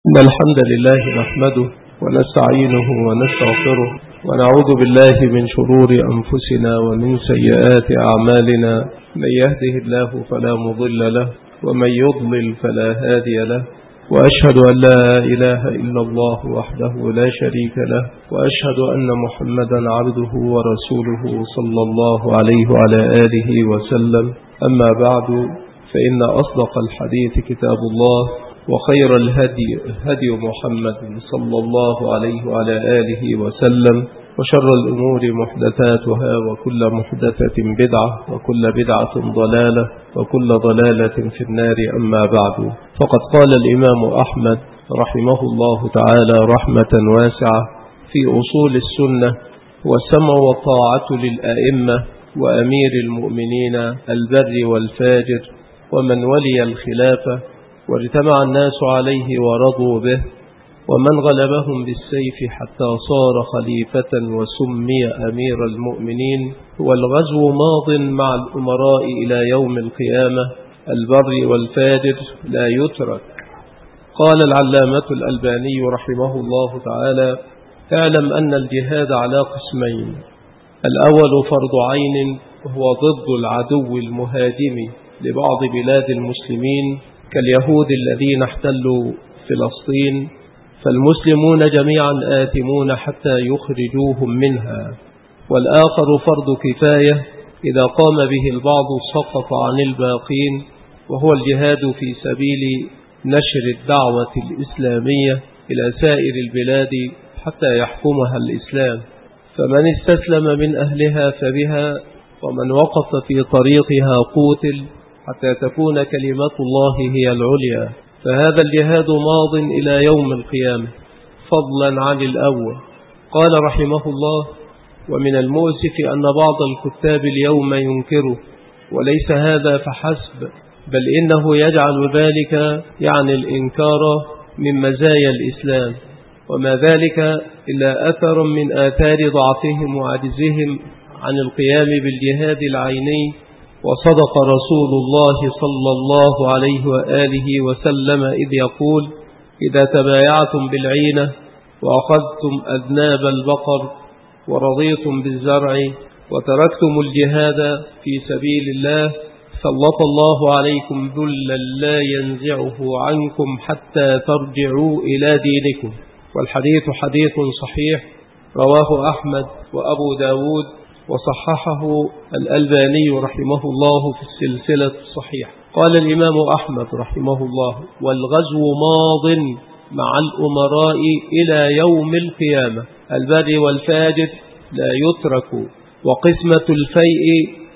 إن الحمد لله نحمده ونستعينه ونستغفره ونعوذ بالله من شرور أنفسنا ومن سيئات أعمالنا. من يهده الله فلا مضل له ومن يضلل فلا هادي له، وأشهد أن لا إله إلا الله وحده لا شريك له، وأشهد أن محمدا عبده ورسوله صلى الله عليه وعلى آله وسلم. أما بعد، فإن أصدق الحديث كتاب الله، وخير الهدي هدي محمد صلى الله عليه وعلى آله وسلم، وشر الأمور محدثاتها، وكل محدثة بدعة، وكل بدعة ضلالة، وكل ضلالة في النار. أما بعد، فقد قال الإمام أحمد رحمه الله تعالى رحمة واسعة في أصول السنة: والسمع والطاعة للأئمة وأمير المؤمنين البر والفاجر ومن ولي الخلافة واجتمع الناس عليه ورضوا به، ومن غلبهم بالسيف حتى صار خليفة وسمي أمير المؤمنين. والغزو ماض مع الأمراء إلى يوم القيامة، البر والفاجر لا يترك. قال العلامة الألباني رحمه الله تعالى: اعلم أن الجهاد على قسمين: الأول فرض عين، وهو ضد العدو المهاجم لبعض بلاد المسلمين كاليهود الذين احتلوا فلسطين، فالمسلمون جميعا آثمون حتى يخرجوهم منها. والآخر فرض كفاية، إذا قام به البعض سقط عن الباقين، وهو الجهاد في سبيل نشر الدعوة الإسلامية إلى سائر البلاد حتى يحكمها الإسلام، فمن استسلم من أهلها فبها، ومن وقف في طريقها قوتل، حتى تكون كلمة الله هي العليا. فهذا الجهاد ماض إلى يوم القيامة فضلا عن الأول. قال رحمه الله: ومن المؤسف أن بعض الكتاب اليوم ينكره، وليس هذا فحسب، بل إنه يجعل ذلك يعني الإنكار من مزايا الإسلام، وما ذلك إلا أثر من آثار ضعفهم وعجزهم عن القيام بالجهاد العيني. وصدق رسول الله صلى الله عليه وآله وسلم إذ يقول: إذا تبايعتم بالعينة وأخذتم أذناب البقر ورضيتم بالزرع وتركتم الجهاد في سبيل الله، سلط الله عليكم ذلا لا ينزعه عنكم حتى ترجعوا إلى دينكم. والحديث حديث صحيح، رواه أحمد وأبو داود، وصححه الألباني رحمه الله في السلسلة الصحيحة. قال الإمام أحمد رحمه الله: والغزو ماض مع الأمراء إلى يوم القيامة، البر والفاجر لا يترك، وقسمة الفيء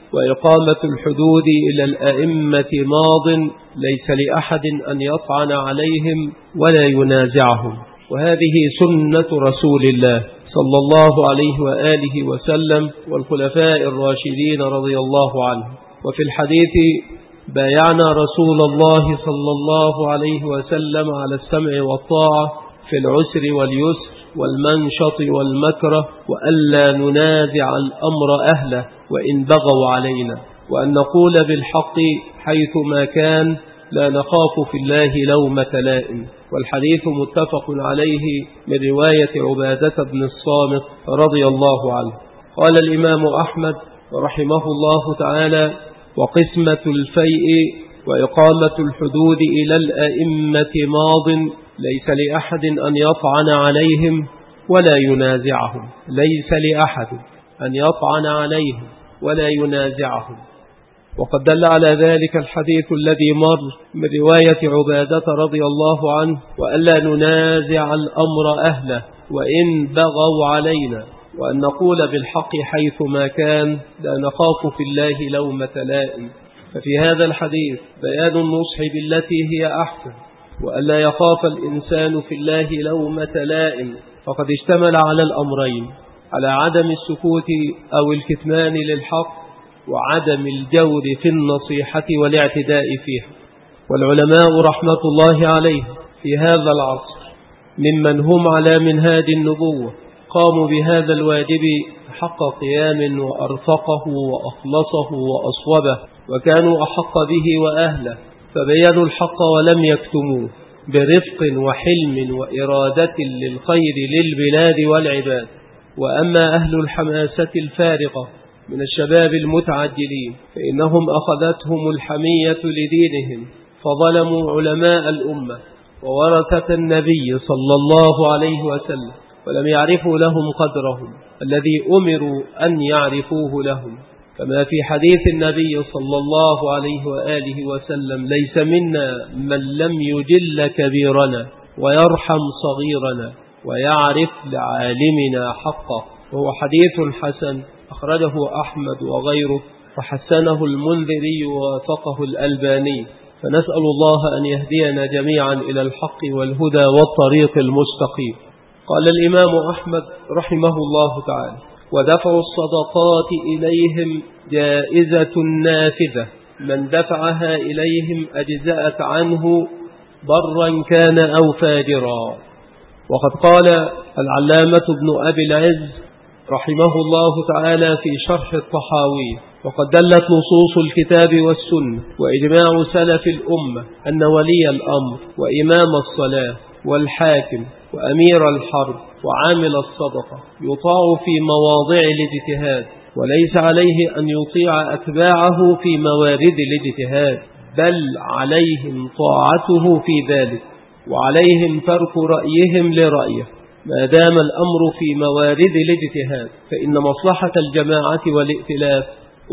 وإقامة الحدود إلى الأئمة ماض، ليس لأحد أن يطعن عليهم ولا ينازعهم. وهذه سنة رسول الله صلى الله عليه وآله وسلم والخلفاء الراشدين رضي الله عنهم. وفي الحديث: بايعنا رسول الله صلى الله عليه وسلم على السمع والطاعة في العسر واليسر والمنشط والمكره، وألا ننازع الأمر أهله وإن بغوا علينا، وأن نقول بالحق حيثما كان، لا نخاف في الله لومة لائم. والحديث متفق عليه من رواية عبادة بن الصامت رضي الله عنه. قال الإمام أحمد رحمه الله تعالى: وقسمة الفيء وإقامة الحدود إلى الأئمة ماض، ليس لأحد أن يطعن عليهم ولا ينازعهم. ليس لأحد أن يطعن عليهم ولا ينازعهم. وقد دل على ذلك الحديث الذي مر من رواية عبادة رضي الله عنه: وألا ننازع الأمر أهله وإن بغوا علينا، وأن نقول بالحق حيثما كان، لا نخاف في الله لومة لائم. ففي هذا الحديث بيان النصح بالتي هي أحسن، وألا يخاف الإنسان في الله لومة لائم، فقد اشتمل على الأمرين: على عدم السكوت أو الكتمان للحق، وعدم الجور في النصيحة والاعتداء فيها. والعلماء رحمة الله عليه في هذا العصر ممن هم على منهاج النبوة قاموا بهذا الواجب حق قيام، وأرفقه وأخلصه وأصوبه، وكانوا أحق به وأهله، فبينوا الحق ولم يكتموه، برفق وحلم وإرادة للخير للبلاد والعباد. وأما أهل الحماسة الفارقة من الشباب المتعجلين فإنهم أخذتهم الحمية لدينهم فظلموا علماء الأمة وورثة النبي صلى الله عليه وسلم، ولم يعرفوا لهم قدرهم الذي أمروا أن يعرفوه لهم. كما في حديث النبي صلى الله عليه وآله وسلم: ليس منا من لم يجل كبيرنا ويرحم صغيرنا ويعرف لعالمنا حقه. وهو حديث حسن أخرجه أحمد وغيره، وحسنه المنذري ووافقه الألباني. فنسأل الله أن يهدينا جميعا إلى الحق والهدى والطريق المستقيم. قال الإمام أحمد رحمه الله تعالى: ودفع الصدقات إليهم جائزة نافذة، من دفعها إليهم أجزأت عنه برا كان أو فاجرا. وقد قال العلامة ابن أبي العز رحمه الله تعالى في شرح الطحاوي: وقد دلت نصوص الكتاب والسنة وإجماع سلف الأمة أن ولي الأمر وإمام الصلاة والحاكم وأمير الحرب وعامل الصدقة يطاع في مواضع الاجتهاد، وليس عليه أن يطيع أتباعه في موارد الاجتهاد، بل عليهم طاعته في ذلك، وعليهم ترك رأيهم لرأيه ما دام الأمر في موارد الاجتهاد، فإن مصلحة الجماعة والائتلاف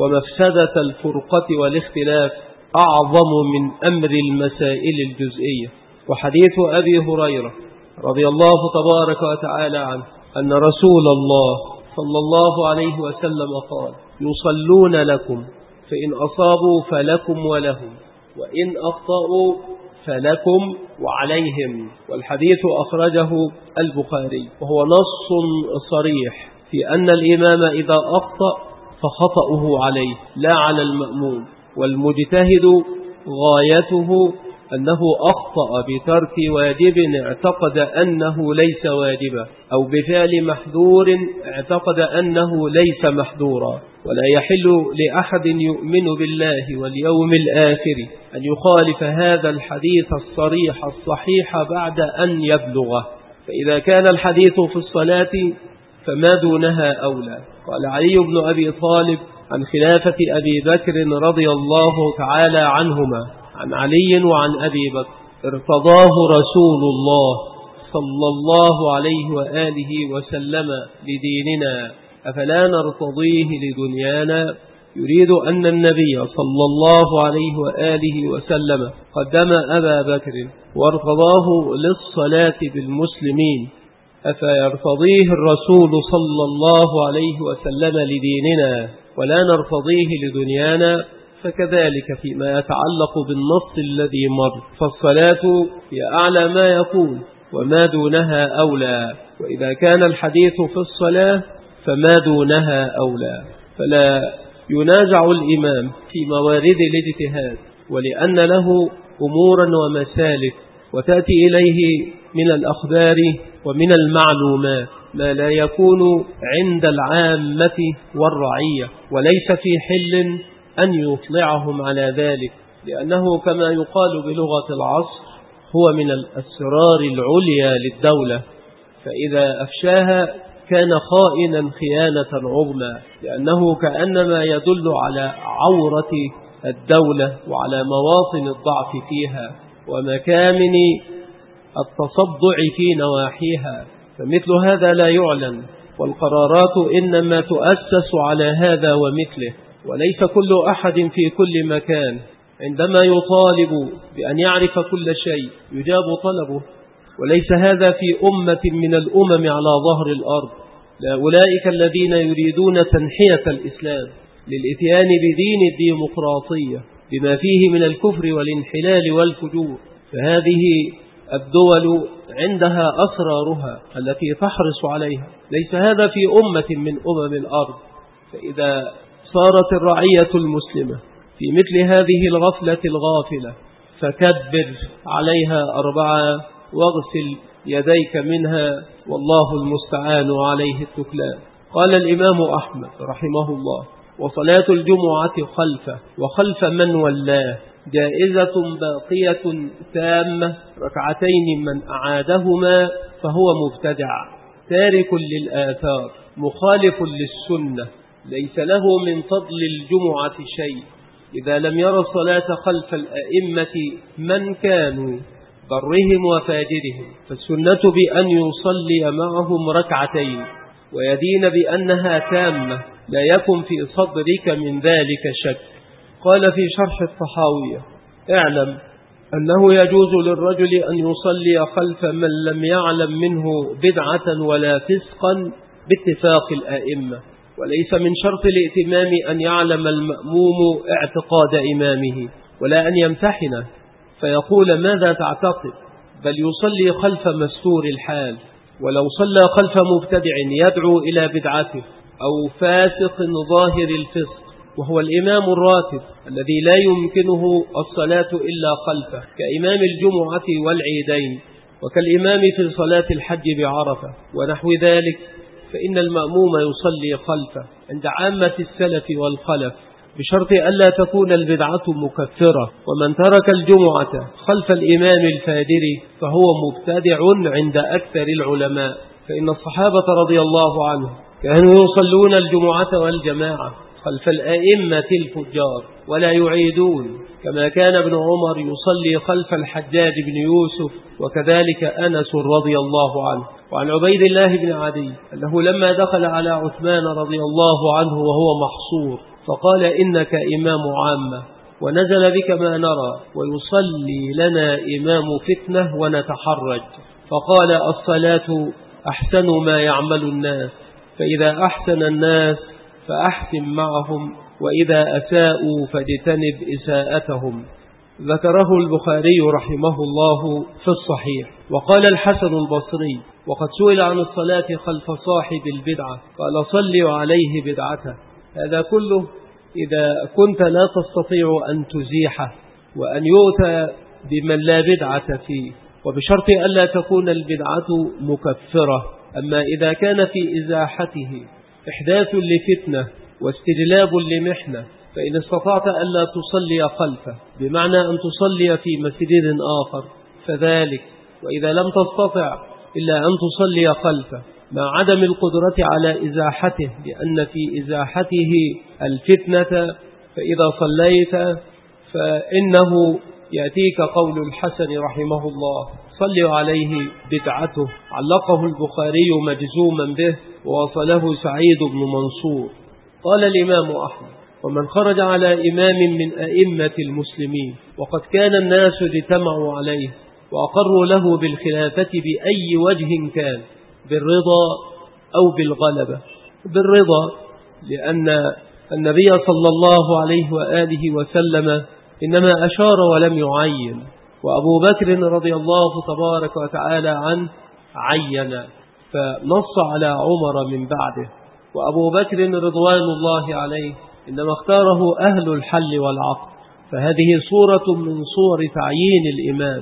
ومفسدة الفرقة والاختلاف أعظم من أمر المسائل الجزئية. وحديث أبي هريرة رضي الله تبارك وتعالى عنه أن رسول الله صلى الله عليه وسلم قال: يصلون لكم فإن أصابوا فلكم ولهم، وإن أخطأوا فلكم وعليهم. والحديث أخرجه البخاري، وهو نص صريح في أن الإمام إذا أخطأ فخطأه عليه لا على المأموم، والمجتهد غايته أنه أخطأ بترك واجب اعتقد أنه ليس واجبا، أو بفعل محذور اعتقد أنه ليس محذورا. ولا يحل لأحد يؤمن بالله واليوم الآخر أن يخالف هذا الحديث الصريح الصحيح بعد أن يبلغه. فإذا كان الحديث في الصلاة فما دونها أولى. قال علي بن أبي طالب عن خلافة أبي بكر رضي الله تعالى عنهما عن علي وعن أبي بكر: ارتضاه رسول الله صلى الله عليه وآله وسلم لديننا، أفلا نرتضيه لدنيانا؟ يريد أن النبي صلى الله عليه وآله وسلم قدم أبا بكر وارتضاه للصلاة بالمسلمين، أفيرتضيه الرسول صلى الله عليه وسلم لديننا ولا نرتضيه لدنيانا؟ فكذلك فيما يتعلق بالنص الذي مر، فالصلاة هي أعلى ما يكون وما دونها أولى، وإذا كان الحديث في الصلاة فما دونها أولى. فلا ينازع الإمام في موارد الاجتهاد، ولأن له أمورا ومسالك وتأتي إليه من الأخبار ومن المعلومات ما لا يكون عند العامة والرعية، وليس في حل أن يطلعهم على ذلك، لأنه كما يقال بلغة العصر هو من الأسرار العليا للدولة، فإذا أفشاها كان خائنا خيانة عظمى، لأنه كأنما يدل على عورة الدولة وعلى مواطن الضعف فيها ومكامن التصدع في نواحيها. فمثل هذا لا يعلن، والقرارات إنما تؤسس على هذا ومثله، وليس كل أحد في كل مكان عندما يطالب بأن يعرف كل شيء يجاب طلبه، وليس هذا في أمة من الأمم على ظهر الأرض. لا أولئك الذين يريدون تنحية الإسلام للإتيان بدين الديمقراطية بما فيه من الكفر والانحلال والفجور، فهذه الدول عندها أسرارها التي تحرص عليها، ليس هذا في أمة من أمم الأرض. فإذا صارت الرعية المسلمة في مثل هذه الغفلة الغافلة فكبر عليها 4 واغسل يديك منها، والله المستعان عليه التكلان. قال الإمام أحمد رحمه الله: وصلاة الجمعة خلفه وخلف من ولاه جائزة باقية تامة ركعتين من أعادهما فهو مبتدع تارك للآثار مخالف للسنة ليس له من فضل الجمعة شيء إذا لم يرى الصلاة خلف الأئمة من كانوا برهم وفاجرهم، فالسنة بأن يصلي معهم ركعتين ويدين بأنها تامة لا يكن في صدرك من ذلك شك. قال في شرح الطحاوية: اعلم أنه يجوز للرجل أن يصلي خلف من لم يعلم منه بدعة ولا فسقا باتفاق الأئمة، وليس من شرط الائتمام أن يعلم المأموم اعتقاد إمامه ولا أن يمتحنه فيقول ماذا تعتقد، بل يصلي خلف مستور الحال. ولو صلى خلف مبتدع يدعو إلى بدعته أو فاسق ظاهر الفسق وهو الإمام الراتب الذي لا يمكنه الصلاة إلا خلفه كإمام الجمعة والعيدين وكالإمام في صلاة الحج بعرفة ونحو ذلك، فإن المأموم يصلي خلفه عند عامة السلف والخلف بشرط ألا تكون البدعة مكفرة. ومن ترك الجمعة خلف الإمام الفاجر فهو مبتدع عند أكثر العلماء، فإن الصحابة رضي الله عنهم كانوا يصلون الجمعة والجماعة خلف الأئمة الفجار ولا يعيدون، كما كان ابن عمر يصلي خلف الحجاج بن يوسف وكذلك أنس رضي الله عنه. وعن عبيد الله بن عدي أنه لما دخل على عثمان رضي الله عنه وهو محصور فقال: إنك إمام عامة ونزل بك ما نرى ويصلي لنا إمام فتنة ونتحرج، فقال: الصلاة أحسن ما يعمل الناس، فإذا أحسن الناس فأحسن معهم، وإذا أساءوا فاجتنب إساءتهم. ذكره البخاري رحمه الله في الصحيح. وقال الحسن البصري وقد سئل عن الصلاة خلف صاحب البدعة قال: صلوا عليه بدعته. هذا كله إذا كنت لا تستطيع أن تزيحه وأن يؤتى بمن لا بدعة فيه، وبشرط ألا تكون البدعة مكفرة. أما إذا كان في إزاحته إحداث لفتنة واستجلاب لمحنة فإن استطعت ألا تصلي خلفه بمعنى أن تصلي في مسجد آخر فذلك، وإذا لم تستطع إلا أن تصلي خلفه مع عدم القدرة على إزاحته لأن في إزاحته الفتنة، فإذا صليت فإنه يأتيك قول الحسن رحمه الله: صلوا عليه بدعته. علقه البخاري مجزوما به ووصله سعيد بن منصور. قال الإمام أحمد: ومن خرج على إمام من أئمة المسلمين وقد كان الناس اجتمعوا عليه وأقروا له بالخلافة بأي وجه كان، بالرضا أو بالغلبة. بالرضا لأن النبي صلى الله عليه وآله وسلم إنما أشار ولم يعين، وأبو بكر رضي الله تبارك وتعالى عنه عين فنص على عمر من بعده، وأبو بكر رضوان الله عليه إنما اختاره أهل الحل والعقد. فهذه صورة من صور تعيين الإمام،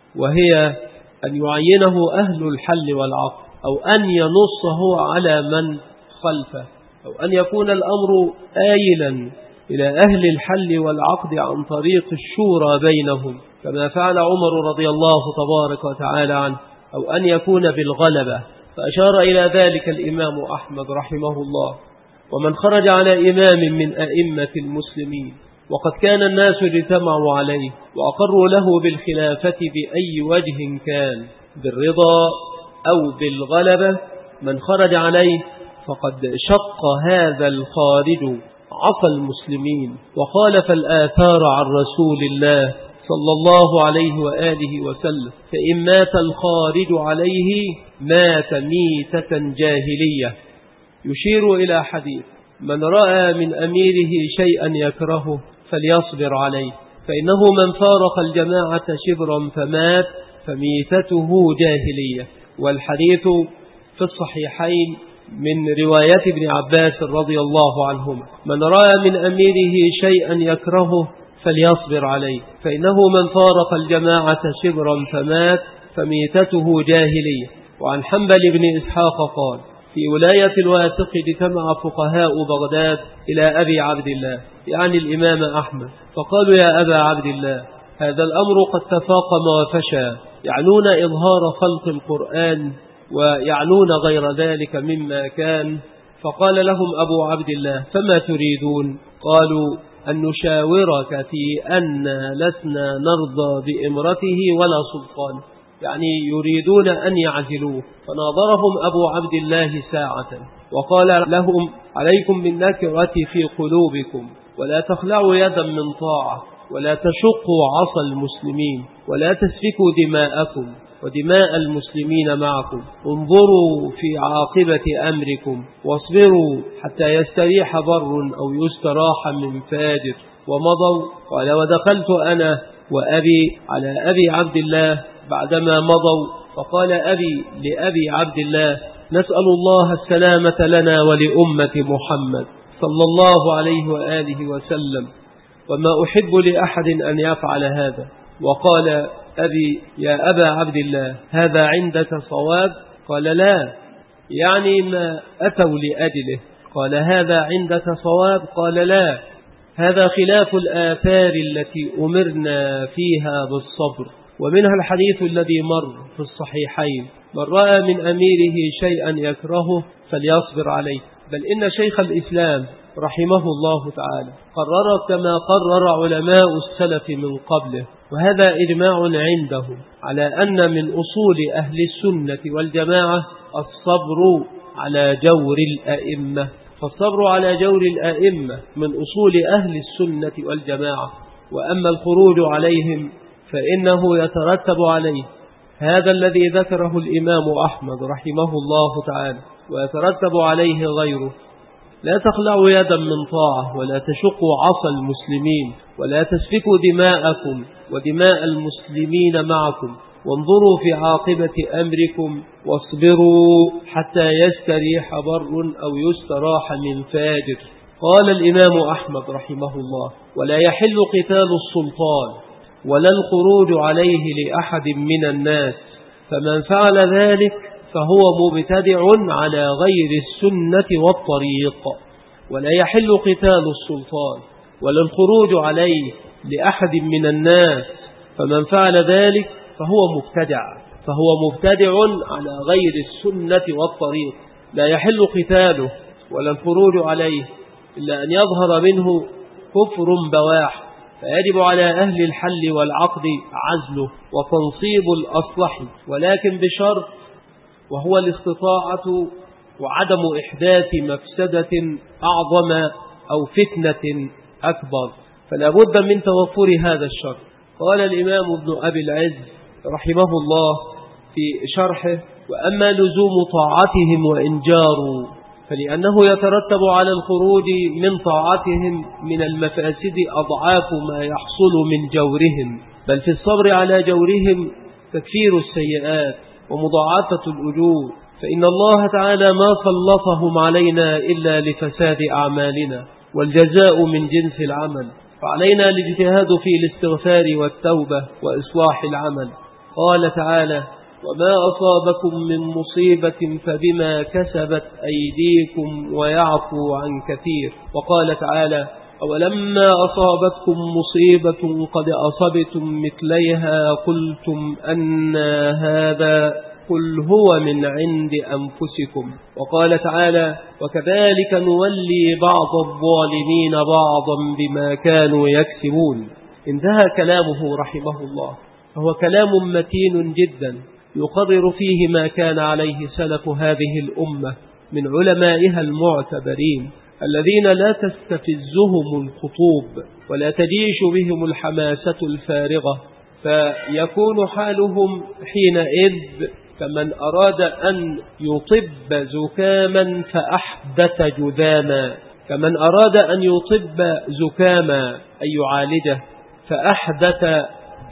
وهي أن يعينه أهل الحل والعقد أو أن ينصه على من خلفه، أو أن يكون الأمر آيلا إلى أهل الحل والعقد عن طريق الشورى بينهم كما فعل عمر رضي الله تبارك وتعالى عنه، أو أن يكون بالغلبة، فأشار إلى ذلك الإمام أحمد رحمه الله. ومن خرج على إمام من أئمة المسلمين وقد كان الناس اجتمعوا عليه وأقروا له بالخلافة بأي وجه كان، بالرضا أو بالغلبة، من خرج عليه فقد شق هذا الخارج عصى المسلمين وخالف الآثار عن رسول الله صلى الله عليه وآله وسلم، فإن مات الخارج عليه مات ميتة جاهلية. يشير إلى حديث: من رأى من أميره شيئا يكرهه فليصبر عليه، فإنه من فارق الجماعة شبرا فمات فميتته جاهلية. والحديث في الصحيحين من رواية ابن عباس رضي الله عنهما: من رأى من أميره شيئا يكرهه فليصبر عليه، فإنه من فارق الجماعة شبرا فمات فميتته جاهلية. وعن حنبل بن إسحاق قال: في ولاية الواثق اجتمع فقهاء بغداد إلى أبي عبد الله يعني الإمام أحمد، فقالوا يا أبا عبد الله هذا الأمر قد تفاقم وفشى، يعنون إظهار خلق القرآن ويعنون غير ذلك مما كان. فقال لهم أبو عبد الله فما تريدون؟ قالوا أن نشاورك في أن لسنا نرضى بإمرته ولا سلطان، يعني يريدون أن يعزلوه. فناظرهم أبو عبد الله ساعة وقال لهم عليكم بالنكرة في قلوبكم، ولا تخلعوا يدا من طاعة، ولا تشقوا عصا المسلمين، ولا تسفكوا دماءكم ودماء المسلمين معكم، انظروا في عاقبة أمركم واصبروا حتى يستريح بر أو يستراح من فاجر. ومضوا. قال ودخلت أنا وأبي على أبي عبد الله بعدما مضوا، فقال أبي لأبي عبد الله نسأل الله السلامة لنا ولأمة محمد صلى الله عليه وآله وسلم، وما أحب لأحد أن يفعل هذا. وقال أبي يا أبا عبد الله هذا عندك صواب؟ قال لا، يعني ما أتوا لأجله. قال هذا عندك صواب؟ قال لا، هذا خلاف الآثار التي أمرنا فيها بالصبر، ومنها الحديث الذي مر في الصحيحين من رأى من أميره شيئا يكرهه فليصبر عليه. بل إن شيخ الإسلام رحمه الله تعالى قرر كما قرر علماء السلف من قبله، وهذا إجماع عنده على أن من أصول أهل السنة والجماعة الصبر على جور الأئمة. فالصبر على جور الأئمة من أصول أهل السنة والجماعة. وأما الخروج عليهم فإنه يترتب عليه هذا الذي ذكره الإمام أحمد رحمه الله تعالى، ويترتب عليه غيره. لا تخلعوا يدا من طاعة، ولا تشقوا عصا المسلمين، ولا تسفكوا دماءكم ودماء المسلمين معكم، وانظروا في عاقبة أمركم واصبروا حتى يستريح بر أو يستراح من فاجر. قال الإمام أحمد رحمه الله ولا يحل قتال السلطان ولا الخروج عليه لأحد من الناس، فمن فعل ذلك فهو مبتدع على غير السنة والطريق. ولا يحل قتال السلطان ولا الخروج عليه لأحد من الناس، فمن فعل ذلك فهو مبتدع على غير السنة والطريق. لا يحل قتاله ولا الخروج عليه إلا أن يظهر منه كفر بواح، فيجب على أهل الحل والعقد عزله وتنصيب الأصلح، ولكن بشرط وهو الاستطاعة وعدم إحداث مفسدة أعظم أو فتنة أكبر، فلا بد من توفر هذا الشرط. قال الإمام ابن أبي العز رحمه الله في شرحه وأما لزوم طاعتهم وإن جاروا فلأنه يترتب على الخروج من طاعتهم من المفاسد أضعاف ما يحصل من جورهم، بل في الصبر على جورهم تكفير السيئات ومضاعفة الأجور، فإن الله تعالى ما سلطهم علينا إلا لفساد أعمالنا، والجزاء من جنس العمل، فعلينا الاجتهاد في الاستغفار والتوبة وإصلاح العمل. قال تعالى وما أصابكم من مصيبة فبما كسبت أيديكم ويعفو عن كثير. وقال تعالى أولما أصابتكم مصيبة قد أصبتم مثليها قلتم أن هذا قل هو من عند أنفسكم. وقال تعالى وكذلك نولي بعض الظالمين بعضا بما كانوا يكسبون. انتهى كلامه رحمه الله، فهو كلام متين جدا يقرر فيه ما كان عليه سلف هذه الأمة من علمائها المعتبرين الذين لا تستفزهم الخطوب ولا تجيش بهم الحماسة الفارغة، فيكون حالهم حينئذ كمن أراد أن يطب زكاما فأحدث جذاما، كمن أراد أن يطب زكاما أي يعالجه فأحدث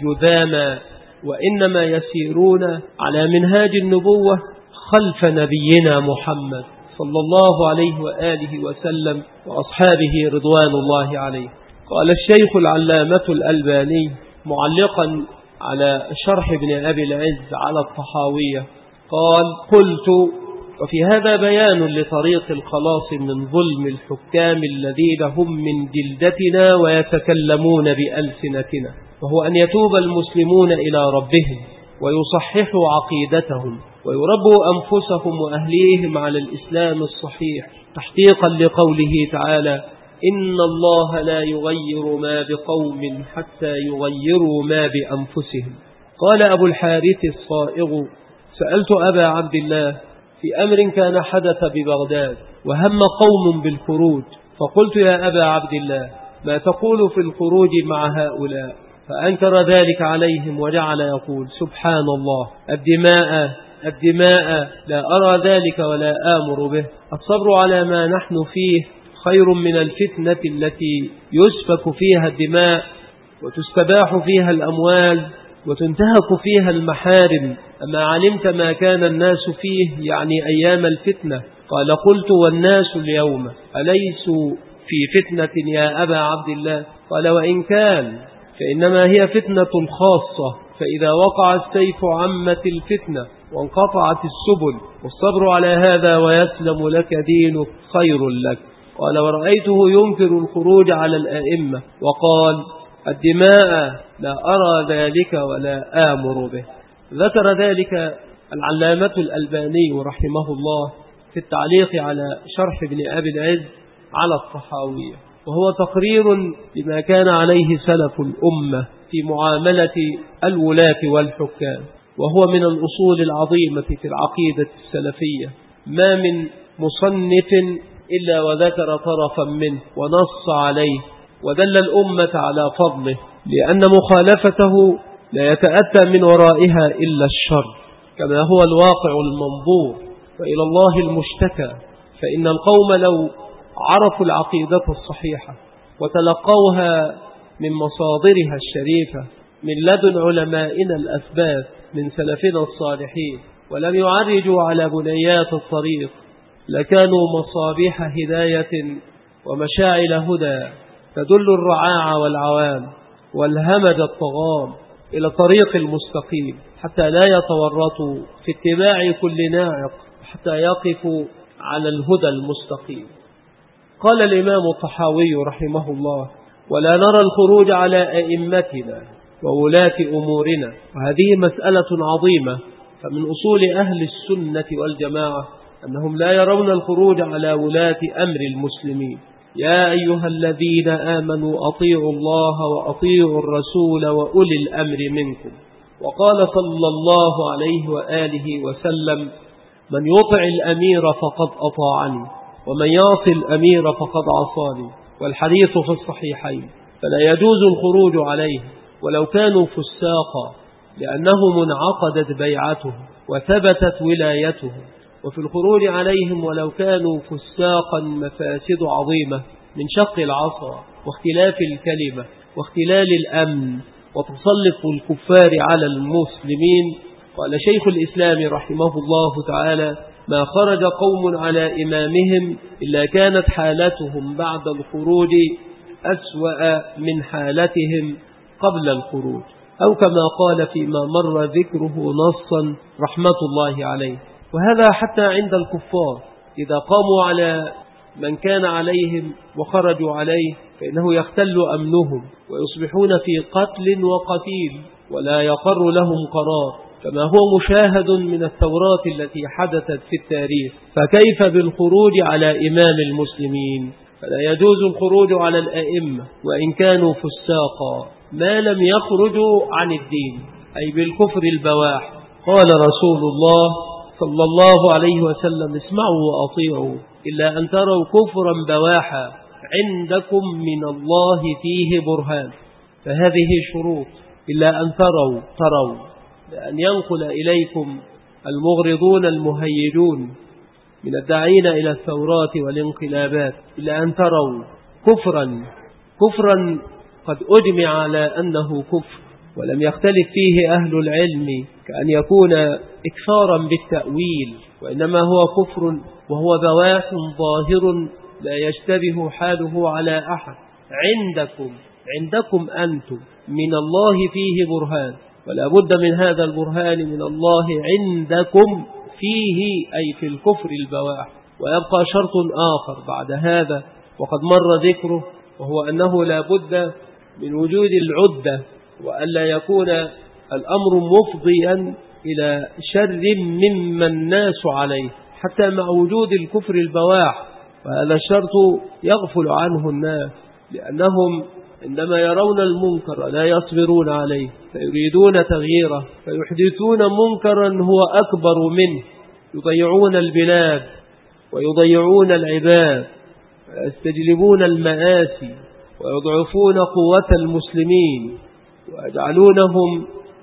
جذاما، وإنما يسيرون على منهاج النبوة خلف نبينا محمد صلى الله عليه وآله وسلم وأصحابه رضوان الله عليه. قال الشيخ العلامة الألباني معلقا على شرح ابن أبي العز على الطحاوية قال قلت وفي هذا بيان لطريق الخلاص من ظلم الحكام الذين هم من جلدتنا ويتكلمون بألسنتنا، وهو أن يتوب المسلمون إلى ربهم ويصححوا عقيدتهم ويربوا أنفسهم وأهليهم على الإسلام الصحيح، تحقيقا لقوله تعالى: إن الله لا يغير ما بقوم حتى يغيروا ما بأنفسهم. قال أبو الحارث الصائغ: سألت أبا عبد الله في أمر كان حدث ببغداد وهم قوم بالخروج، فقلت: يا أبا عبد الله، ما تقول في الخروج مع هؤلاء؟ فأنكر ذلك عليهم وجعل يقول: سبحان الله، الدماء لا أرى ذلك ولا آمر به. الصبر على ما نحن فيه خير من الفتنة التي يسفك فيها الدماء وتستباح فيها الأموال وتنتهك فيها المحارم. أما علمت ما كان الناس فيه، يعني أيام الفتنة؟ قال: قلت: والناس اليوم أليسوا في فتنة يا أبا عبد الله؟ قال: وإن كان فإنما هي فتنة خاصة، فإذا وقع السيف عمت الفتنة وانقطعت السبل، والصبر على هذا ويسلم لك دينك خير لك. قال: ورأيته ينكر الخروج على الأئمة وقال: الدماء لا أرى ذلك ولا آمر به. ذكر ذلك العلامة الألباني رحمه الله في التعليق على شرح ابن أبي العز على الطحاوية، وهو تقرير لما كان عليه سلف الأمة في معاملة الولاة والحكام، وهو من الأصول العظيمة في العقيدة السلفية. ما من مصنف إلا وذكر طرفا منه ونص عليه ودل الأمة على فضله، لأن مخالفته لا يتأتى من ورائها إلا الشر، كما هو الواقع المنظور، وإلى الله المشتكى. فإن القوم لو عرفوا العقيدة الصحيحة وتلقوها من مصادرها الشريفة من لدن علمائنا الأثبات من سلفنا الصالحين، ولم يعرجوا على بنيات الطريق، لكانوا مصابيح هداية ومشاعل هدى تدل الرعاع والعوام والهمج الطغام إلى الطريق المستقيم، حتى لا يتورطوا في اتباع كل ناعق، حتى يقفوا على الهدى المستقيم. قال الإمام الطحاوي رحمه الله: ولا نرى الخروج على أئمتنا وولاة أمورنا. وهذه مسألة عظيمة، فمن أصول أهل السنة والجماعة أنهم لا يرون الخروج على ولاة أمر المسلمين. يا أيها الذين آمنوا أطيعوا الله وأطيعوا الرسول وأولي الأمر منكم. وقال صلى الله عليه وآله وسلم: من يطع الأمير فقد أطاعني، ومن يعص الأمير فقد عصاني. والحديث في الصحيحين. فلا يجوز الخروج عليه ولو كانوا فساقا، لأنه منعقدت بيعته وثبتت ولايته. وفي الخروج عليهم ولو كانوا فساقا مفاسد عظيمة من شق العصا واختلاف الكلمة واختلال الأمن وتسلط الكفار على المسلمين. قال شيخ الإسلام رحمه الله تعالى: ما خرج قوم على إمامهم إلا كانت حالتهم بعد الخروج أسوأ من حالتهم قبل الخروج، أو كما قال فيما مر ذكره نصا رحمة الله عليه. وهذا حتى عند الكفار إذا قاموا على من كان عليهم وخرجوا عليه، فإنه يختل أمنهم ويصبحون في قتل وقتيل ولا يقر لهم قرار، كما هو مشاهد من الثورات التي حدثت في التاريخ. فكيف بالخروج على إمام المسلمين؟ فلا يجوز الخروج على الأئمة وإن كانوا فساقا ما لم يخرجوا عن الدين، أي بالكفر البواح. قال رسول الله صلى الله عليه وسلم: اسمعوا وأطيعوا إلا أن تروا كفرا بواحا عندكم من الله فيه برهان. فهذه شروط: إلا أن تروا لأن ينقل إليكم المغرضون المهيجون من الداعين إلى الثورات والانقلابات، إلا أن تروا كفرا قد أجمع على أنه كفر ولم يختلف فيه أهل العلم، كأن يكون إكثارا بالتأويل، وإنما هو كفر وهو بواح ظاهر لا يشتبه حاله على أحد. عندكم أنتم من الله فيه برهان، ولا بد من هذا البرهان من الله عندكم فيه أي في الكفر البواح. ويبقى شرط آخر بعد هذا وقد مر ذكره، وهو أنه لا بد من وجود العدة، وألا يكون الأمر مفضيا إلى شر مما الناس عليه حتى مع وجود الكفر البواح. وهذا الشرط يغفل عنه الناس، لأنهم عندما يرون المنكر لا يصبرون عليه فيريدون تغييره، فيحدثون منكرا هو أكبر منه، يضيعون البلاد ويضيعون العباد ويستجلبون المآسي ويضعفون قوة المسلمين ويجعلونهم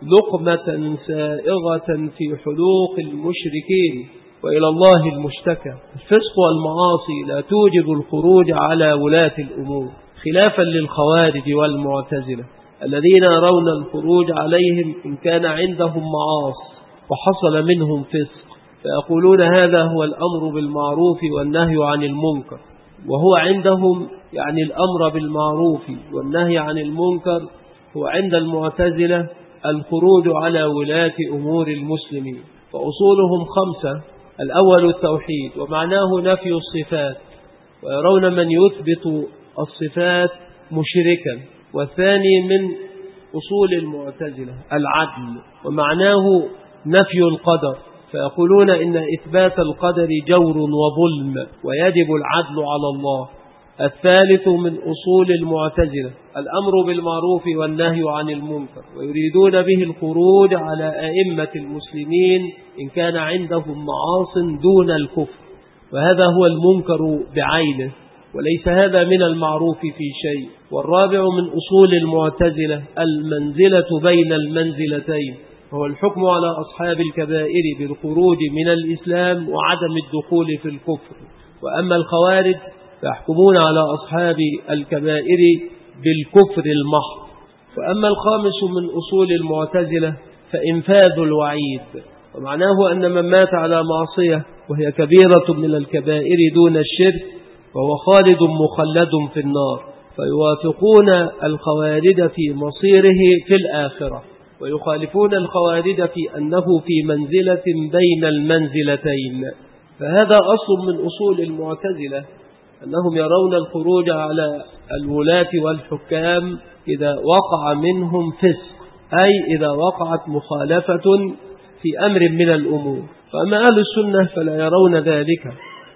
لقمة سائغة في حلوق المشركين، وإلى الله المشتكى. الفسق والمعاصي لا توجب الخروج على ولاة الأمور، خلافا للخوارج والمعتزلة الذين يرون الخروج عليهم إن كان عندهم معاصي وحصل منهم فسق، فيقولون هذا هو الأمر بالمعروف والنهي عن المنكر. وهو عندهم يعني الأمر بالمعروف والنهي عن المنكر هو عند المعتزلة الخروج على ولاة أمور المسلمين. فأصولهم 5: الأول التوحيد ومعناه نفي الصفات، ويرون من يثبت الصفات مشركا. والثاني من أصول المعتزلة العدل ومعناه نفي القدر، فيقولون إن إثبات القدر جور وظلم ويجب العدل على الله. الثالث من أصول المعتزلة الأمر بالمعروف والنهي عن المنكر، ويريدون به الخروج على أئمة المسلمين إن كان عندهم معاص دون الكفر، وهذا هو المنكر بعينه، وليس هذا من المعروف في شيء. والرابع من أصول المعتزلة المنزلة بين المنزلتين، هو الحكم على أصحاب الكبائر بالخروج من الإسلام وعدم الدخول في الكفر. وأما الخوارج فيحكمون على أصحاب الكبائر بالكفر المحض. وأما الخامس من أصول المعتزلة فإنفاذ الوعيد، ومعناه أن من مات على معصية وهي كبيرة من الكبائر دون الشرك وهو خالد مخلد في النار، فيوافقون الخوارج في مصيره في الآخرة، ويخالفون الخوارج في أنه في منزلة بين المنزلتين. فهذا أصل من أصول المعتزلة، أنهم يرون الخروج على الولاة والحكام إذا وقع منهم فسق، أي إذا وقعت مخالفة في أمر من الأمور. فأما أهل السنة فلا يرون ذلك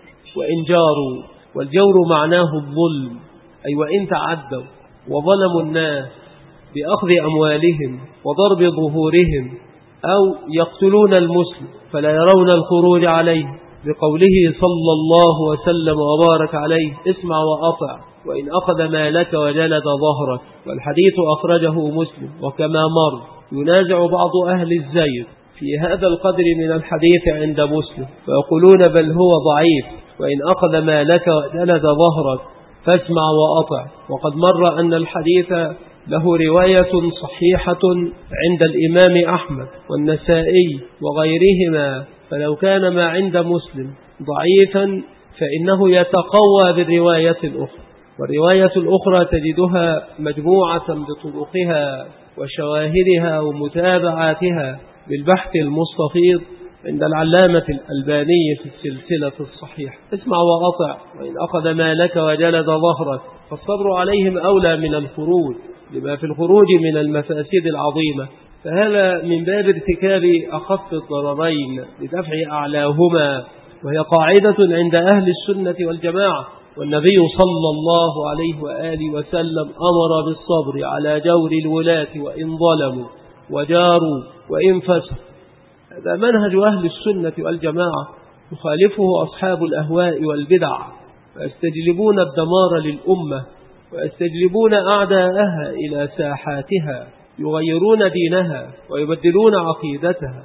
وإن جاروا، والجور معناه الظلم، أي وإن تعدوا وظلموا الناس بأخذ أموالهم وضرب ظهورهم أو يقتلون المسلم فلا يرون الخروج عليه، بقوله صلى الله وسلم وبارك عليه: اسمع وأطع وإن أخذ مالك وجلد ظهرك. والحديث أخرجه مسلم. وكما مر ينازع بعض أهل الزيغ في هذا القدر من الحديث عند مسلم، فيقولون بل هو ضعيف، وإن أخذ مالك وجلد ظهرك فاسمع وأطع. وقد مر أن الحديث له رواية صحيحة عند الإمام أحمد والنسائي وغيرهما، فلو كان ما عند مسلم ضعيفا فإنه يتقوى بالرواية الأخرى، والرواية الأخرى تجدها مجموعة بطرقها وشواهدها ومتابعاتها بالبحث المستفيض عند العلامة الألباني في السلسلة الصحيحة. اسمع وأطع وإن أخذ مالك وجلد ظهرك. فالصبر عليهم أولى من الخروج لما في الخروج من المفاسد العظيمة، فهذا من باب ارتكاب أخف الضررين لدفع أعلاهما، وهي قاعدة عند أهل السنة والجماعة. والنبي صلى الله عليه وآله وسلم أمر بالصبر على جور الولاة وإن ظلموا وجاروا وإن فسقوا. هذا منهج أهل السنة والجماعة، يخالفه أصحاب الأهواء والبدع، ويستجلبون الدمار للأمة ويستجلبون أعداءها إلى ساحاتها، يغيرون دينها ويبدلون عقيدتها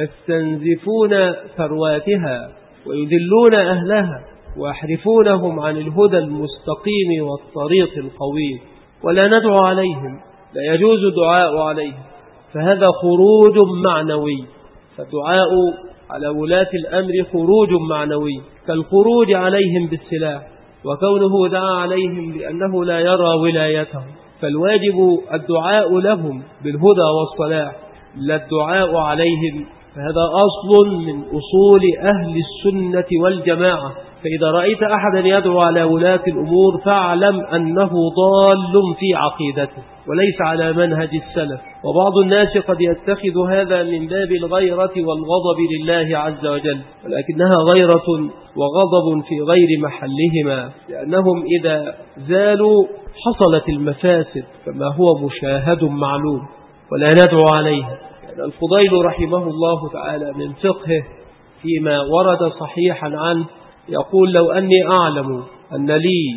ويستنزفون ثرواتها ويذلون أهلها ويحرفونهم عن الهدى المستقيم والطريق القويم. ولا ندعو عليهم، لا يجوز الدعاء عليهم، فهذا خروج معنوي. فالدعاء على ولاة الأمر خروج معنوي كالخروج عليهم بالسلاح، وكونه دعا عليهم لأنه لا يرى ولايتهم، فالواجب الدعاء لهم بالهدى والصلاح، لا الدعاء عليهم فهذا أصل من أصول أهل السنة والجماعة. فإذا رأيت أحدا يدعو على ولاة الأمور فاعلم أنه ضال في عقيدته وليس على منهج السلف. وبعض الناس قد يتخذ هذا من باب الغيرة والغضب لله عز وجل، ولكنها غيرة وغضب في غير محلهما، لأنهم إذا زالوا حصلت المفاسد كما هو مشاهد معلوم ولا ندعو عليه. يعني الفضيل رحمه الله تعالى من فقهه فيما ورد صحيحا عنه يقول: لو أني أعلم أن لي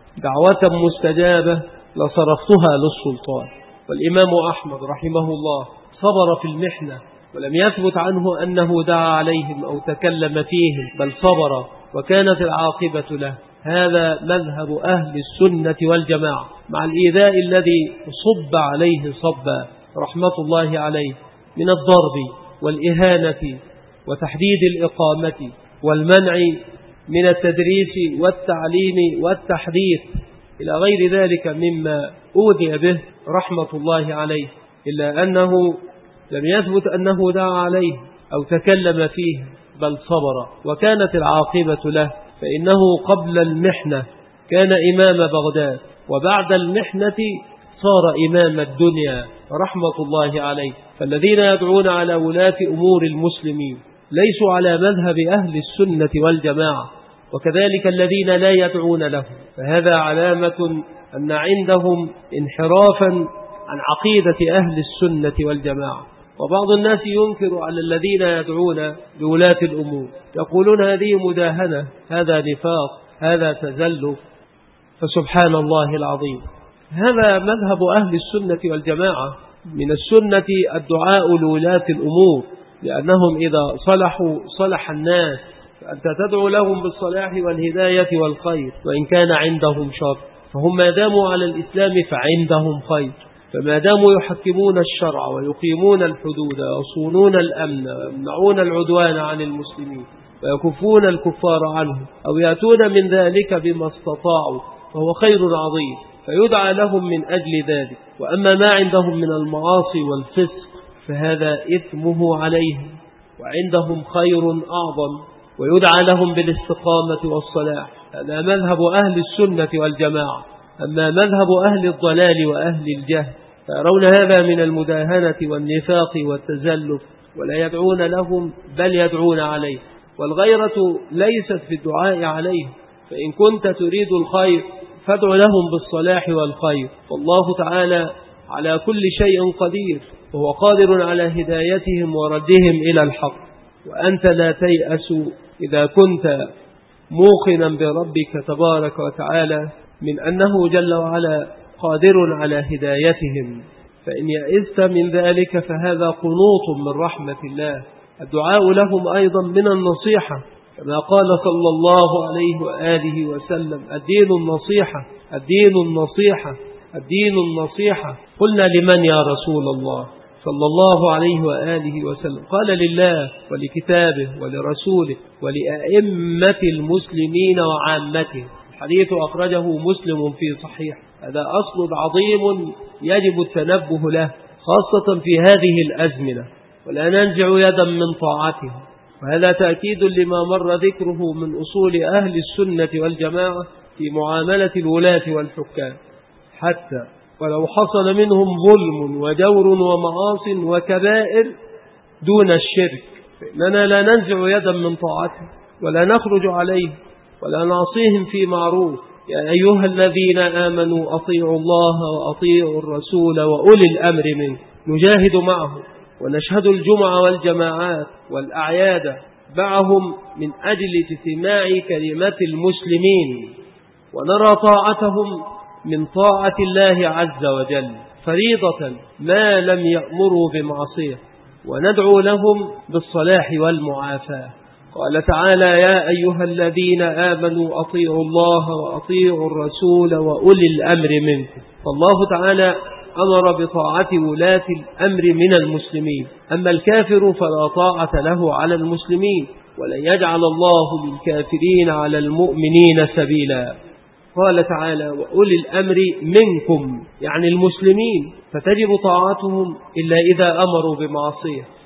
دعوة مستجابة لصرفتها للسلطان. والإمام أحمد رحمه الله صبر في المحنة ولم يثبت عنه أنه دعا عليهم أو تكلم فيهم، بل صبر وكانت العاقبة له. هذا مذهب أهل السنة والجماعة، مع الإيذاء الذي صب عليه صبا رحمة الله عليه من الضرب والإهانة وتحديد الإقامة والمنع من التدريس والتعليم والتحديث إلى غير ذلك مما أوذي به رحمة الله عليه، إلا أنه لم يثبت أنه دعا عليه أو تكلم فيه، بل صبر وكانت العاقبة له. فإنه قبل المحنة كان إمام بغداد، وبعد المحنة صار إمام الدنيا رحمة الله عليه. فالذين يدعون على ولاة أمور المسلمين ليسوا على مذهب أهل السنة والجماعة، وكذلك الذين لا يدعون له، فهذا علامة أن عندهم انحرافا عن عقيدة أهل السنة والجماعة. وبعض الناس ينكر على الذين يدعون لولاة الأمور، يقولون هذه مداهنة، هذا نفاق، هذا تزلف. فسبحان الله العظيم، هذا مذهب أهل السنة والجماعة. من السنة الدعاء لولاة الأمور، لأنهم إذا صلحوا صلح الناس، فأنت تدعو لهم بالصلاح والهداية والخير، وإن كان عندهم شر فهم ما داموا على الإسلام فعندهم خير. فما داموا يحكمون الشرع ويقيمون الحدود ويصونون الأمن ويمنعون العدوان عن المسلمين ويكفون الكفار عنه أو يأتون من ذلك بما استطاعوا، فهو خير عظيم، فيدعى لهم من أجل ذلك. وأما ما عندهم من المعاصي والفسق فهذا إثمه عليهم، وعندهم خير أعظم ويدعى لهم بالاستقامة والصلاح. هذا مذهب أهل السنة والجماعة. أما مذهب أهل الضلال وأهل الجهل فيرون هذا من المداهنة والنفاق والتزلف، ولا يدعون لهم بل يدعون عليه. والغيرة ليست في الدعاء عليه، فإن كنت تريد الخير فادع لهم بالصلاح والخير، والله تعالى على كل شيء قدير، وهو قادر على هدايتهم وردهم إلى الحق. وأنت لا تيأس إذا كنت موقنا بربك تبارك وتعالى من أنه جل وعلا قادر على هدايتهم، فإن يئست من ذلك فهذا قنوط من رحمة الله. الدعاء لهم أيضا من النصيحة، كما قال صلى الله عليه وآله وسلم: الدين النصيحة، الدين النصيحة، الدين النصيحة. قلنا: لمن يا رسول الله؟ صلى الله عليه وآله وسلم قال: لله ولكتابه ولرسوله ولأئمة المسلمين وعامته. الحديث أخرجه مسلم في صحيح. هذا أصل عظيم يجب التنبه له، خاصة في هذه الأزمنة، ولا ننزع يدا من طاعته. وهذا تأكيد لما مر ذكره من أصول أهل السنة والجماعة في معاملة الولاة والحكام، حتى ولو حصل منهم ظلم وجور ومعاص وكبائر دون الشرك، فإننا لا ننزع يدا من طاعته ولا نخرج عليه ولا نعصيهم في معروف. يا أيها الذين آمنوا أطيعوا الله وأطيعوا الرسول وأولي الأمر منكم. نجاهد معه ونشهد الجمعة والجماعات والأعياد معهم من أجل اجتماع كلمة المسلمين، ونرى طاعتهم من طاعة الله عز وجل فريضة ما لم يأمروا بمعصية، وندعو لهم بالصلاح والمعافاة. قال تعالى: يا أيها الذين آمنوا أطيعوا الله وأطيعوا الرسول وأولي الأمر منكم. فالله تعالى أمر بطاعة ولاة الأمر من المسلمين، أما الكافر فلا طاعة له على المسلمين، ولن يجعل الله للكافرين على المؤمنين سبيلا. قال تعالى: وأولي الأمر منكم، يعني المسلمين، فتجب طاعتهم إلا إذا أمروا بمعصية.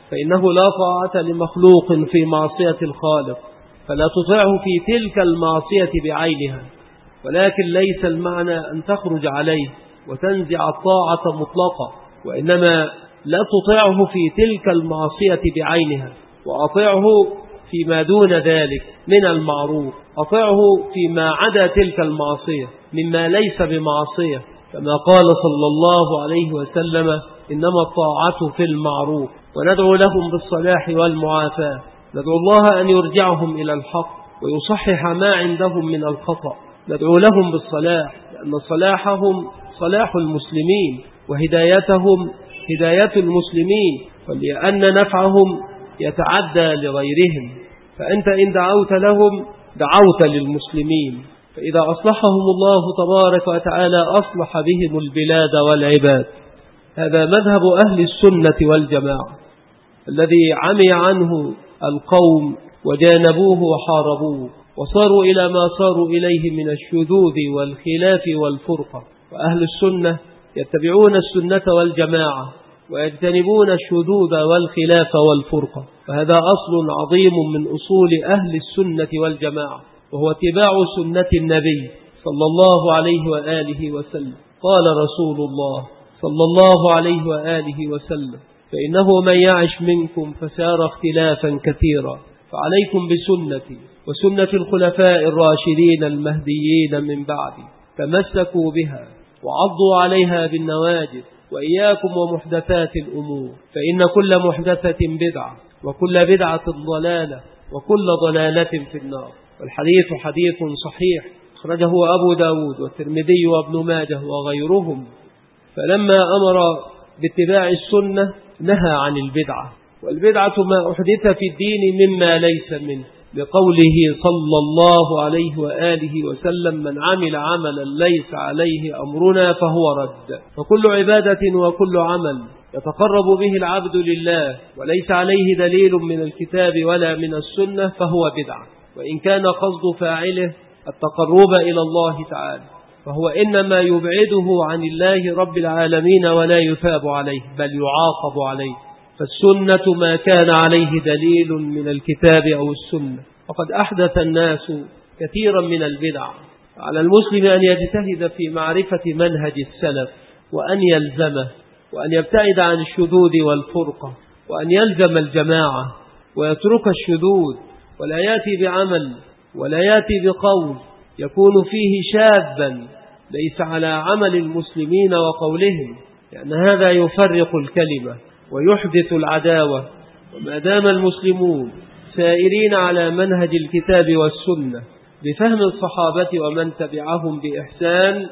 فإنه لا طاعة لمخلوق في معصية الخالق، فلا تطيعه في تلك المعصية بعينها، ولكن ليس المعنى أن تخرج عليه وتنزع الطاعة مطلقة، وإنما لا تطيعه في تلك المعصية بعينها، وأطيعه فيما دون ذلك من المعروف، أطيعه فيما عدا تلك المعصية مما ليس بمعصية، كما قال صلى الله عليه وسلم: إنما الطاعة في المعروف. وندعو لهم بالصلاح والمعافاة، ندعو الله أن يرجعهم إلى الحق ويصحح ما عندهم من الخطأ، ندعو لهم بالصلاح لأن صلاحهم صلاح المسلمين وهدايتهم هداية المسلمين، ولأن نفعهم يتعدى لغيرهم، فأنت إن دعوت لهم دعوت للمسلمين، فإذا أصلحهم الله تبارك وتعالى أصلح بهم البلاد والعباد. هذا مذهب أهل السنة والجماعة الذي عمي عنه القوم وجانبوه وحاربوه وصاروا إلى ما صاروا إليه من الشذوذ والخلاف والفرقة. وأهل السنة يتبعون السنة والجماعة ويجتنبون الشذوذ والخلاف والفرقة، فهذا أصل عظيم من أصول أهل السنة والجماعة، وهو اتباع سنة النبي صلى الله عليه وآله وسلم. قال رسول الله صلى الله عليه وآله وسلم: فإنه من يعش منكم فسار اختلافا كثيرا، فعليكم بسنتي وسنة الخلفاء الراشدين المهديين من بعدي، تمسكوا بها وعضوا عليها بالنواجذ، وإياكم ومحدثات الأمور، فإن كل محدثة بدعة وكل بدعة ضلالة وكل ضلالة في النار. والحديث حديث صحيح أخرجه أبو داود والترمذي وابن ماجه وغيرهم. فلما أمر باتباع السنة نهى عن البدعة، والبدعة ما أحدث في الدين مما ليس منه، بقوله صلى الله عليه وآله وسلم: من عمل عملا ليس عليه أمرنا فهو رد. فكل عبادة وكل عمل يتقرب به العبد لله وليس عليه دليل من الكتاب ولا من السنة فهو بدعة، وإن كان قصد فاعله التقرب إلى الله تعالى، فهو إنما يبعده عن الله رب العالمين ولا يثاب عليه بل يعاقب عليه. فالسنة ما كان عليه دليل من الكتاب أو السنة. وقد أحدث الناس كثيرا من البدع، على المسلم أن يجتهد في معرفة منهج السلف وأن يلزمه، وأن يبتعد عن الشذوذ والفرقة، وأن يلزم الجماعة ويترك الشذوذ، ولا يأتي بعمل ولا يأتي بقول يكون فيه شاذا ليس على عمل المسلمين وقولهم، لأن هذا يفرق الكلمة ويحدث العداوة. وما دام المسلمون سائرين على منهج الكتاب والسنة بفهم الصحابة ومن تبعهم بإحسان،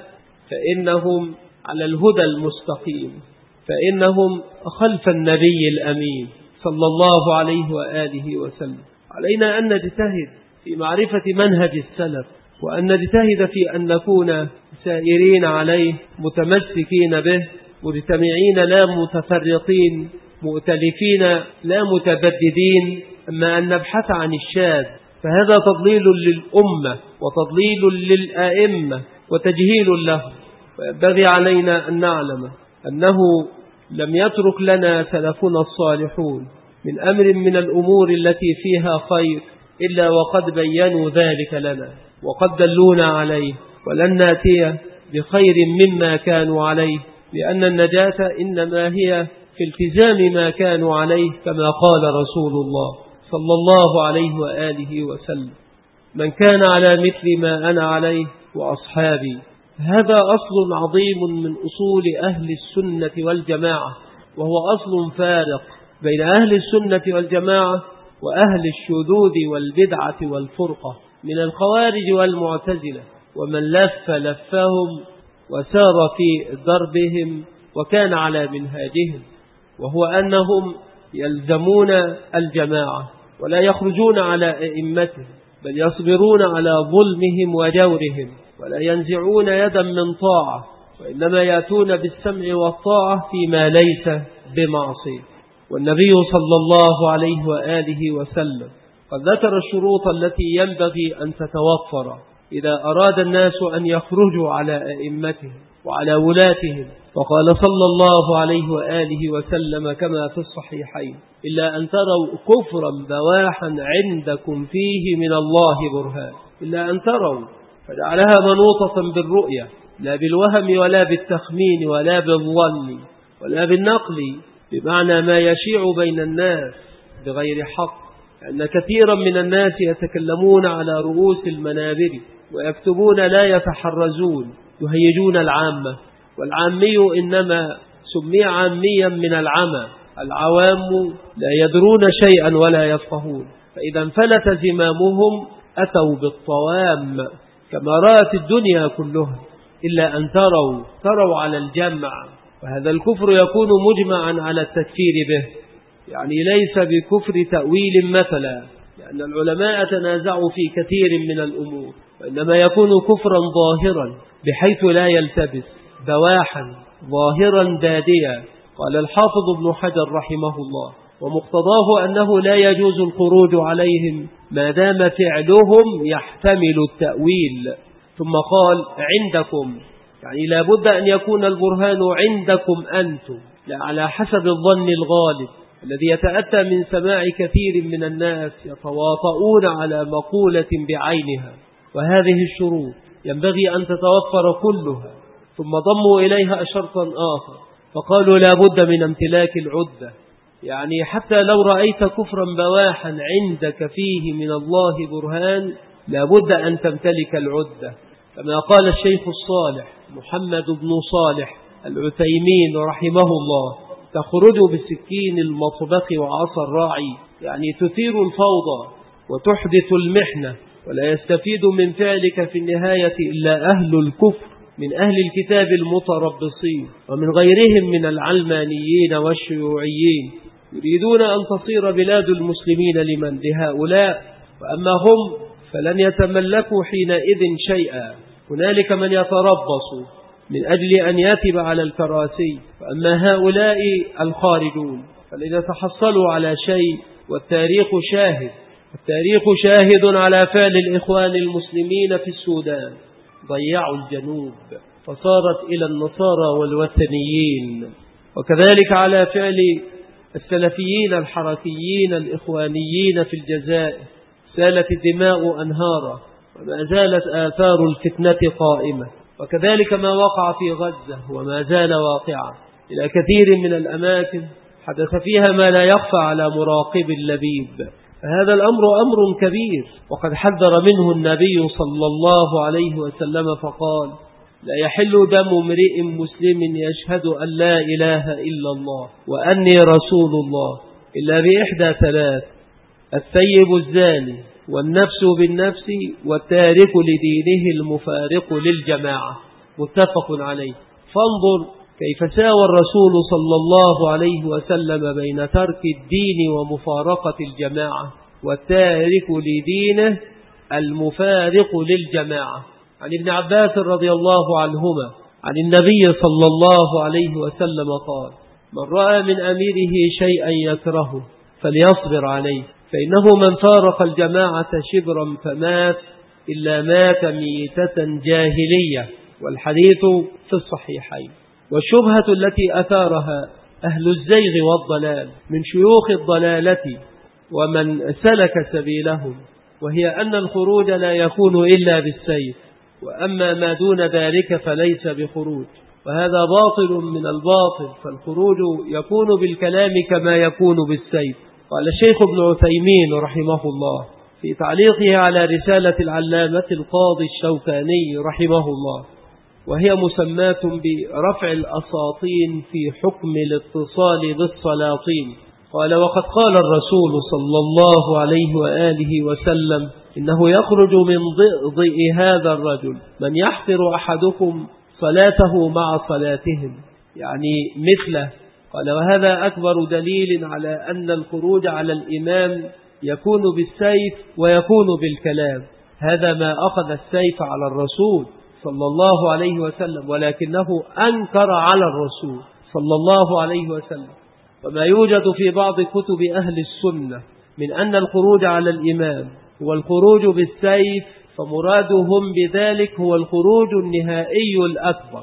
فإنهم على الهدى المستقيم، فإنهم خلف النبي الأمين صلى الله عليه وآله وسلم. علينا أن نجتهد في معرفة منهج السلف، وأن نجتهد في أن نكون سائرين عليه متمسكين به، مجتمعين لا متفرقين، مؤتلفين لا متبددين. أما أن نبحث عن الشاذ فهذا تضليل للأمة وتضليل للآئمة وتجهيل له. وينبغي علينا أن نعلم أنه لم يترك لنا سلفنا الصالحون من أمر من الأمور التي فيها خير إلا وقد بيّنوا ذلك لنا وقد دلونا عليه، ولن نأتي بخير مما كانوا عليه، لأن النجاة إنما هي في التزام ما كانوا عليه، كما قال رسول الله صلى الله عليه وآله وسلم: من كان على مثل ما أنا عليه وأصحابي. هذا أصل عظيم من أصول أهل السنة والجماعة، وهو أصل فارق بين أهل السنة والجماعة وأهل الشذوذ والبدعة والفرقة من الخوارج والمعتزلة، ومن لف لفهم وسار في دربهم وكان على منهاجهم، وهو أنهم يلزمون الجماعة ولا يخرجون على أئمتهم، بل يصبرون على ظلمهم وجورهم، ولا ينزعون يدا من طاعة، وإنما يأتون بالسمع والطاعة فيما ليس بمعصية. والنبي صلى الله عليه وآله وسلم قد ذكر الشروط التي ينبغي أن تتوفر إذا أراد الناس أن يخرجوا على أئمتهم، وعلى ولاتهم. وقال صلى الله عليه وآله وسلم كما في الصحيحين: إلا أن تروا كفرا بواحا عندكم فيه من الله برهان. إلا أن تروا، فجعلها منوطة بالرؤية، لا بالوهم ولا بالتخمين ولا بالظن ولا بالنقل، بمعنى ما يشيع بين الناس بغير حق، لأن كثيرا من الناس يتكلمون على رؤوس المنابر ويكتبون لا يتحرزون، يهيجون العامة. والعامي إنما سمي عاميا من العمى، العوام لا يدرون شيئا ولا يفقهون، فإذا انفلت زمامهم أتوا بالطوام كما رأت الدنيا كلها. إلا أن تروا على الجمع، وهذا الكفر يكون مجمعا على التكفير به، يعني ليس بكفر تأويل مثلا، لأن العلماء تنازعوا في كثير من الأمور، وإنما يكون كفرا ظاهرا بحيث لا يلتبس، بواحا ظاهرا داديا. قال الحافظ ابن حجر رحمه الله: ومقتضاه أنه لا يجوز الخروج عليهم ما دام فعلهم يحتمل التأويل. ثم قال: عندكم، يعني لا بد أن يكون البرهان عندكم أنتم، لا على حسب الظن الغالب الذي يتأتى من سماع كثير من الناس يتواطؤون على مقولة بعينها. وهذه الشروط ينبغي أن تتوفر كلها. ثم ضموا إليها شرطا آخر، فقالوا لا بد من امتلاك العدة، يعني حتى لو رأيت كفرا بواحا عندك فيه من الله برهان لا بد أن تمتلك العدة، كما قال الشيخ الصالح محمد بن صالح العثيمين رحمه الله: تخرج بالسكين المطبخ وعصا الراعي، يعني تثير الفوضى وتحدث المحنة، ولا يستفيد من فعلك في النهاية إلا أهل الكفر من أهل الكتاب المتربصين ومن غيرهم من العلمانيين والشيوعيين، يريدون أن تصير بلاد المسلمين لمن؟ لهؤلاء، وأما هم فلن يتملكوا حينئذ شيئا. هنالك من يتربص من أجل أن يثب على الكراسي، وأما هؤلاء الخارجون فلن يتحصلوا على شيء. والتاريخ شاهد على فعل الإخوان المسلمين في السودان، ضيعوا الجنوب فصارت إلى النصارى والوثنيين، وكذلك على فعل السلفيين الحركيين الإخوانيين في الجزائر، سالت الدماء أنهارا وما زالت آثار الفتنة قائمة، وكذلك ما وقع في غزة وما زال واقعا. إلى كثير من الأماكن حدث فيها ما لا يخفى على مراقب اللبيب. فهذا الأمر أمر كبير، وقد حذر منه النبي صلى الله عليه وسلم فقال: لا يحل دم امرئ مسلم يشهد أن لا إله إلا الله وأني رسول الله إلا بإحدى ثلاث: الثيب الزاني، والنفس بالنفس، والتارك لدينه المفارق للجماعة. متفق عليه. فانظر كيف ساوى الرسول صلى الله عليه وسلم بين ترك الدين ومفارقة الجماعة والتارك لدينه المفارق للجماعة. عن ابن عباس رضي الله عنهما عن النبي صلى الله عليه وسلم قال: من رأى من أميره شيئا يكرهه فليصبر عليه، فإنه من فارق الجماعة شبرا فمات إلا مات ميتة جاهلية. والحديث في الصحيحين. والشبهة التي أثارها أهل الزيغ والضلال من شيوخ الضلالة ومن سلك سبيلهم، وهي أن الخروج لا يكون إلا بالسيف، وأما ما دون ذلك فليس بخروج، وهذا باطل من الباطل، فالخروج يكون بالكلام كما يكون بالسيف. قال الشيخ ابن عثيمين رحمه الله في تعليقه على رسالة العلامة القاضي الشوكاني رحمه الله، وهي مسماة برفع الأساطين في حكم الاتصال بالسلاطين، قال: وقد قال الرسول صلى الله عليه وآله وسلم: إنه يخرج من ضئضئ هذا الرجل من يحقر أحدكم صلاته مع صلاتهم، يعني مثله. قال: وهذا أكبر دليل على أن الخروج على الإمام يكون بالسيف ويكون بالكلام. هذا ما أخذ السيف على الرسول صلى الله عليه وسلم، ولكنه أنكر على الرسول صلى الله عليه وسلم. وما يوجد في بعض كتب أهل السنة من أن الخروج على الإمام هو الخروج بالسيف، فمرادهم بذلك هو الخروج النهائي الأكبر،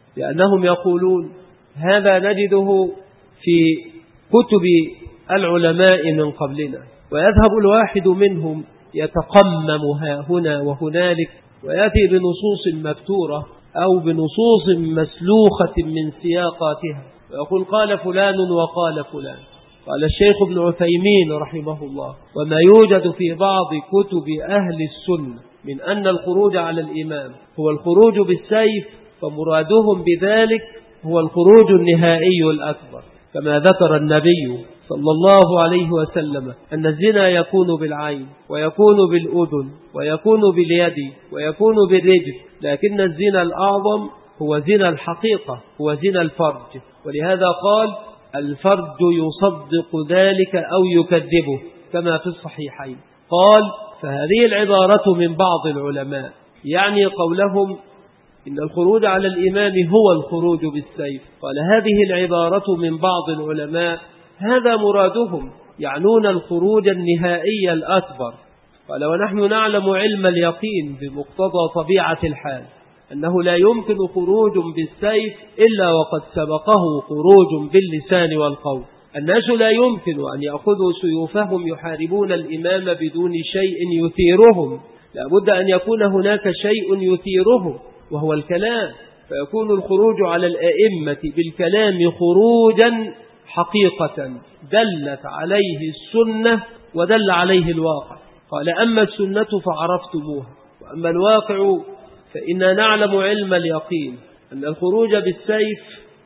لأنهم يقولون هذا نجده في كتب العلماء من قبلنا، ويذهب الواحد منهم يتقمم ها هنا وهنالك ويأتي بنصوص مبتورة أو بنصوص مسلوخة من سياقاتها ويقول قال فلان وقال فلان. قال الشيخ ابن عثيمين رحمه الله: وما يوجد في بعض كتب أهل السنة من أن الخروج على الإمام هو الخروج بالسيف، فمرادهم بذلك هو الخروج النهائي الأكبر، كما ذكر النبي صلى الله عليه وسلم أن الزنا يكون بالعين ويكون بالأذن ويكون باليد ويكون بالرجل، لكن الزنا الأعظم هو زنا الحقيقة، هو زنا الفرج. ولهذا قال الفرج يصدق ذلك أو يكذبه كما في الصحيحين. قال فهذه العبارة من بعض العلماء يعني قولهم إن الخروج على الإمام هو الخروج بالسيف. قال هذه العبارة من بعض العلماء هذا مرادهم، يعنون الخروج النهائي الأكبر. قال ونحن نعلم علم اليقين بمقتضى طبيعة الحال أنه لا يمكن خروج بالسيف إلا وقد سبقه خروج باللسان والقول. الناس لا يمكن أن يأخذوا سيوفهم يحاربون الإمام بدون شيء يثيرهم، لا بد أن يكون هناك شيء يثيرهم وهو الكلام، فيكون الخروج على الأئمة بالكلام خروجا حقيقة دلت عليه السنة ودل عليه الواقع. قال أما السنة فعرفتموها، وأما الواقع فإنا نعلم علم اليقين أن الخروج بالسيف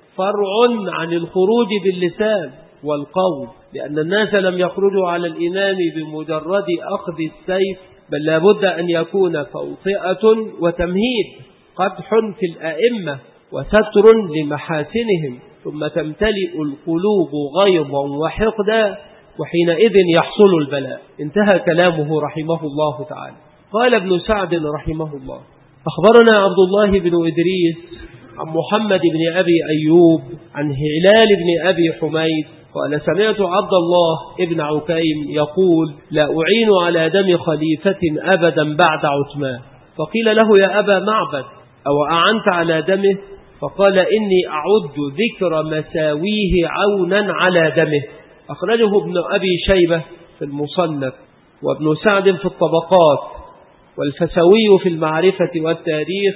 فرع عن الخروج باللسان والقول، لأن الناس لم يخرجوا على الإمام بمجرد أخذ السيف، بل لا بد أن يكون توطئة وتمهيد، قدح في الأئمة وستر لمحاسنهم، ثم تمتلئ القلوب غيظا وحقدا، وحينئذ يحصل البلاء. انتهى كلامه رحمه الله تعالى. قال ابن سعد رحمه الله: أخبرنا عبد الله بن إدريس عن محمد بن أبي أيوب عن هلال بن أبي حميد قال سمعت عبد الله بن عكيم يقول: لا أعين على دم خليفة أبدا بعد عثمان. فقيل له: يا أبا معبد أو أعنت على دمه؟ فقال: إني أعد ذكر مساويه عونا على دمه. أخرجه ابن أبي شيبة في المصنف، وابن سعد في الطبقات، والفسوي في المعرفة والتاريخ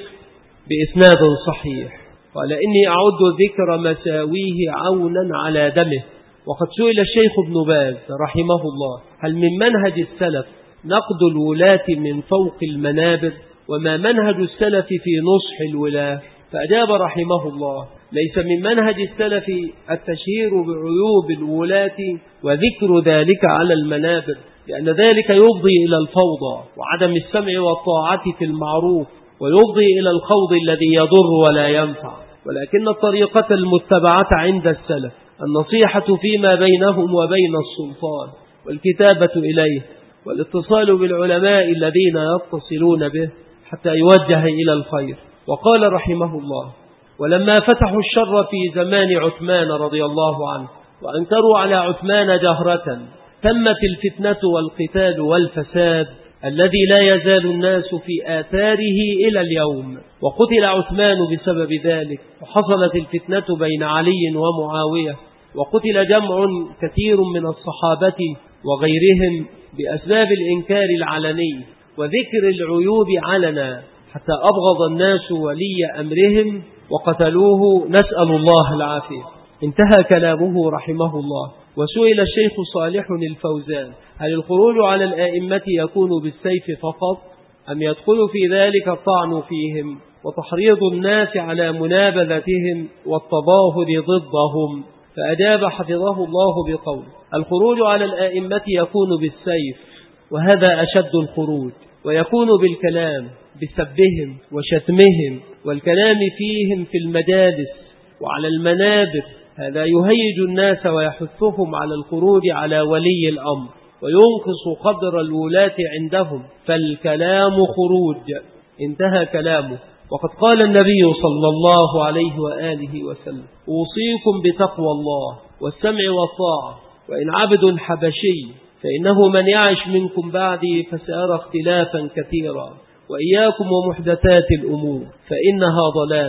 بإسناد صحيح. قال: إني أعد ذكر مساويه عونا على دمه. وقد سئل الشيخ ابن باز رحمه الله: هل من منهج السلف نقد الولاة من فوق المنابر؟ وما منهج السلف في نصح الولاة؟ فأجاب رحمه الله: ليس من منهج السلف التشهير بعيوب الولاة وذكر ذلك على المنابر، لأن ذلك يفضي إلى الفوضى وعدم السمع والطاعة في المعروف، ويفضي إلى الخوض الذي يضر ولا ينفع. ولكن الطريقة المتبعة عند السلف النصيحة فيما بينهم وبين السلطان، والكتابة إليه، والاتصال بالعلماء الذين يتصلون به حتى يوجه إلى الخير. وقال رحمه الله: ولما فتحوا الشر في زمان عثمان رضي الله عنه وأنكروا على عثمان جهرة، تمت الفتنة والقتال والفساد الذي لا يزال الناس في آثاره إلى اليوم. وقتل عثمان بسبب ذلك، وحصلت الفتنة بين علي ومعاوية، وقتل جمع كثير من الصحابة وغيرهم بأسباب الإنكار العلني وذكر العيوب علنا، حتى أبغض الناس ولي أمرهم وقتلوه، نسأل الله العافية. انتهى كلامه رحمه الله. وسئل الشيخ صالح الفوزان: هل الخروج على الآئمة يكون بالسيف فقط، أم يدخل في ذلك الطعن فيهم وتحريض الناس على منابذتهم والتظاهر ضدهم؟ فأجاب حفظه الله بقول: الخروج على الآئمة يكون بالسيف، وهذا أشد الخروج، ويكون بالكلام بسبهم وشتمهم والكلام فيهم في المجالس وعلى المنابر. هذا يهيج الناس ويحثهم على الخروج على ولي الأمر وينقص قدر الولاة عندهم، فالكلام خروج. انتهى كلامه. وقد قال النبي صلى الله عليه وآله وسلم: أوصيكم بتقوى الله والسمع والطاعة، وإن عبد حبشي فإنه من يعش منكم بعدي فسيرى اختلافا كثيرا، وإياكم ومحدثات الأمور فإنها ضلالة،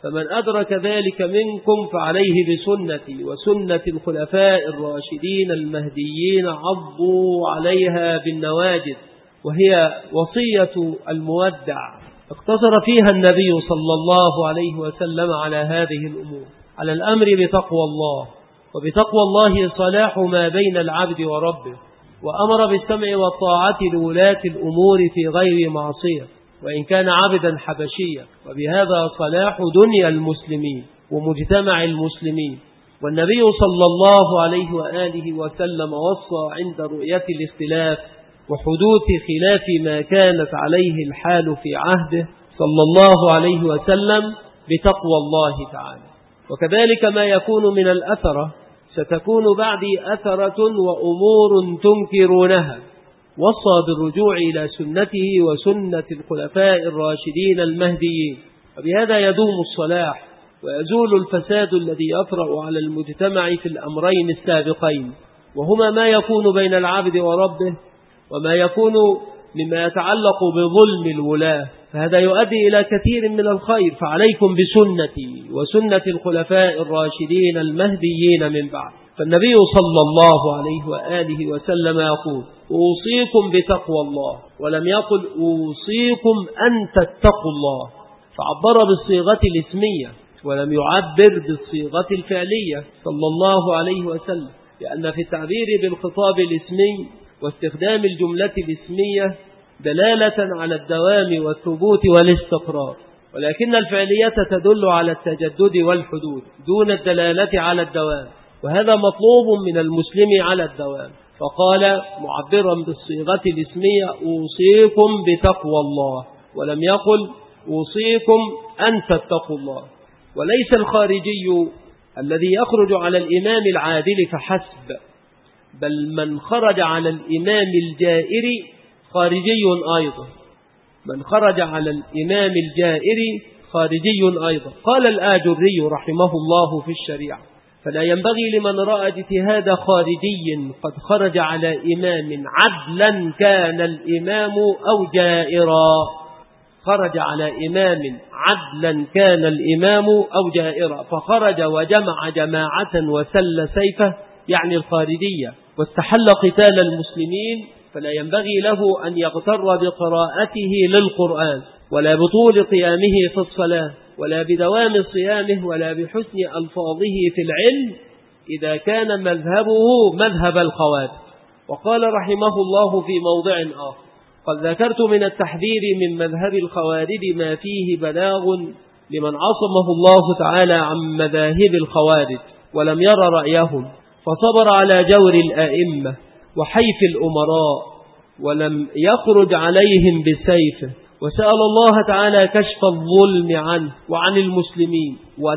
فمن أدرك ذلك منكم فعليه بسنتي وسنة الخلفاء الراشدين المهديين عضوا عليها بالنواجذ، وهي وصية المودع اقتصر فيها النبي صلى الله عليه وسلم على هذه الأمور، على الأمر بتقوى الله، وبتقوى الله صلاح ما بين العبد وربه، وأمر بالسمع والطاعة لولاة الأمور في غير معصية وإن كان عبدا حبشيا، وبهذا صلاح دنيا المسلمين ومجتمع المسلمين. والنبي صلى الله عليه وآله وسلم وصى عند رؤية الاختلاف وحدوث خلاف ما كانت عليه الحال في عهده صلى الله عليه وسلم بتقوى الله تعالى. وكذلك ما يكون من الأثرة ستكون بعدي أثرة وأمور تنكرونها، وصى بالرجوع إلى سنته وسنة الخلفاء الراشدين المهديين، وبهذا يدوم الصلاح ويزول الفساد الذي يطرأ على المجتمع في الأمرين السابقين، وهما ما يكون بين العبد وربه وما يكون مما يتعلق بظلم الولاة، فهذا يؤدي إلى كثير من الخير. فعليكم بسنتي وسنة الخلفاء الراشدين المهديين من بعد. فالنبي صلى الله عليه وآله وسلم يقول أوصيكم بتقوى الله، ولم يقل أوصيكم أن تتقوا الله، فعبر بالصيغة الاسمية ولم يعبر بالصيغة الفعلية صلى الله عليه وسلم، لأن في التعبير بالخطاب الاسمي واستخدام الجملة الاسمية دلالة على الدوام والثبوت والاستقرار، ولكن الفعلية تدل على التجدد والحدوث دون الدلالة على الدوام، وهذا مطلوب من المسلم على الدوام. فقال معبرا بالصيغة الاسمية أوصيكم بتقوى الله، ولم يقل أوصيكم أن تتقوا الله. وليس الخارجي الذي يخرج على الإمام العادل فحسب، بل من خرج على الإمام الجائر خارجي أيضا، من خرج على الإمام الجائر خارجي أيضا. قال الآجري رحمه الله في الشريعة فلا ينبغي لمن رأى اجتهاد خارجي قد خرج على إمام عدلا كان الإمام أو جائرا، خرج على إمام عدلا كان الإمام أو جائرا، فخرج وجمع جماعة وسل سيفه يعني الخارجية واستحل قتال المسلمين، فلا ينبغي له أن يغتر بقراءته للقرآن ولا بطول قيامه في الصلاة ولا بدوام صيامه ولا بحسن ألفاظه في العلم إذا كان مذهبه مذهب الخوارج. وقال رحمه الله في موضع آخر قد ذكرت من التحذير من مذهب الخوارج ما فيه بلاغ لمن عصمه الله تعالى عن مذاهب الخوارج ولم ير رأيهم، فصبر على جور الآئمة وحيف الأمراء ولم يخرج عليهم بالسيف، وسأل الله تعالى كشف الظلم عنه وعن المسلمين،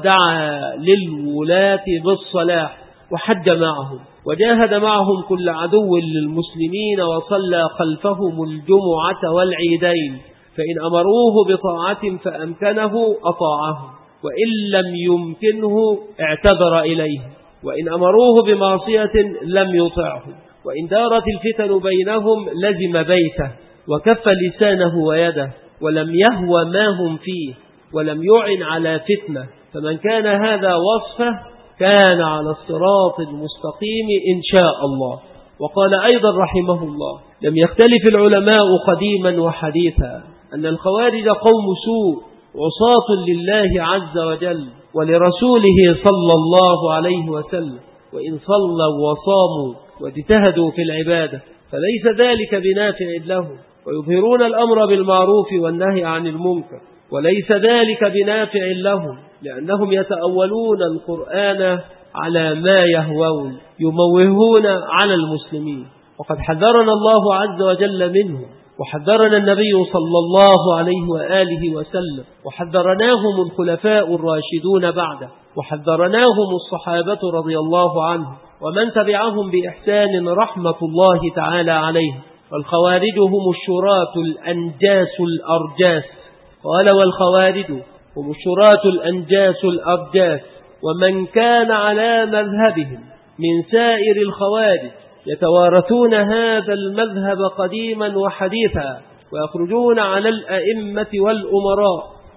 ودعا للولاة بالصلاح وحج معهم وجاهد معهم كل عدو للمسلمين وصلى خلفهم الجمعة والعيدين، فإن أمروه بطاعة فأمكنه أطاعهم، وإن لم يمكنه اعتذر إليه، وإن أمروه بمعصية لم يطعه، وإن دارت الفتن بينهم لزم بيته وكف لسانه ويده ولم يهوى ما هم فيه ولم يعن على فتنة، فمن كان هذا وصفه كان على الصراط المستقيم إن شاء الله. وقال أيضا رحمه الله لم يختلف العلماء قديما وحديثا أن الخوارج قوم سوء عصاة لله عز وجل ولرسوله صلى الله عليه وسلم، وإن صلوا وصاموا واجتهدوا في العبادة فليس ذلك بنافع لهم، ويظهرون الأمر بالمعروف والنهي عن المنكر وليس ذلك بنافع لهم، لأنهم يتأولون القرآن على ما يهوون يموهون على المسلمين. وقد حذرنا الله عز وجل منهم، وحذرنا النبي صلى الله عليه وآله وسلم، وحذرناهم الخلفاء الراشدون بعده، وحذرناهم الصحابة رضي الله عنهم ومن تبعهم بإحسان رحمة الله تعالى عليهم. والخوارج هم الشراة الأنجاس الأرجاس، قال والخوارج هم الشراة الأنجاس الأرجاس، ومن كان على مذهبهم من سائر الخوارج يتوارثون هذا المذهب قديما وحديثا، ويخرجون على الأئمة والأمراء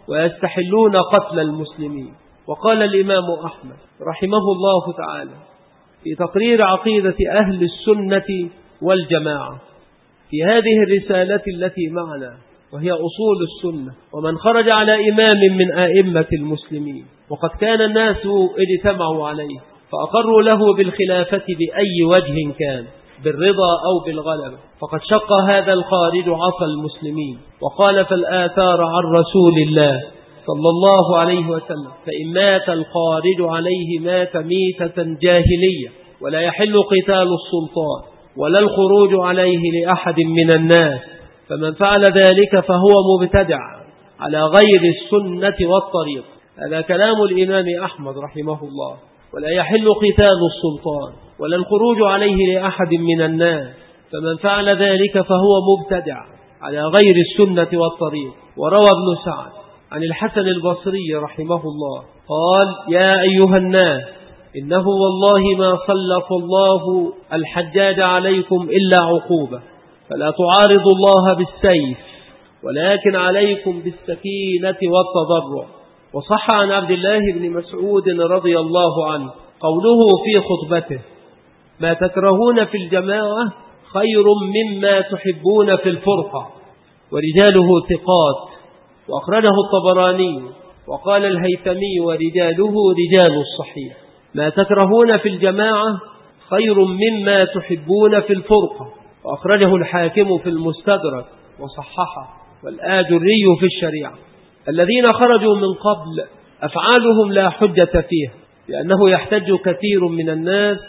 ويستحلون قتل المسلمين. وقال الإمام أحمد رحمه الله تعالى في تقرير عقيدة أهل السنة والجماعة في هذه الرسالة التي معنا، وهي أصول السنة: ومن خرج على إمام من أئمة المسلمين وقد كان الناس اجتمعوا عليه فأقروا له بالخلافة بأي وجه كان، بالرضا أو بالغلبة، فقد شق هذا الخارج عصا المسلمين وخالف الآثار عن رسول الله صلى الله عليه وسلم، فإن مات الخارج عليه مات ميتة جاهلية، ولا يحل قتال السلطان ولا الخروج عليه لأحد من الناس، فمن فعل ذلك فهو مبتدع على غير السنة والطريق. هذا كلام الإمام أحمد رحمه الله. ولا يحل قتال السلطان ولا الخروج عليه لأحد من الناس، فمن فعل ذلك فهو مبتدع على غير السنة والطريق. وروى ابن سعد عن الحسن البصري رحمه الله قال: يا أيها الناس، إنه والله ما سلط الله الحجاج عليكم إلا عقوبة، فلا تعارضوا الله بالسيف، ولكن عليكم بالسكينة والتضرع. وصح عن عبد الله بن مسعود رضي الله عنه قوله في خطبته: ما تكرهون في الجماعة خير مما تحبون في الفرقة، ورجاله ثقات. وأخرجه الطبراني. وقال الهيثمي: ورجاله رجال الصحيح. ما تكرهون في الجماعة خير مما تحبون في الفرقة. وأخرجه الحاكم في المستدرك وصححه، والآجري في الشريعة. الذين خرجوا من قبل أفعالهم لا حجة فيها، لأنه يحتج كثير من الناس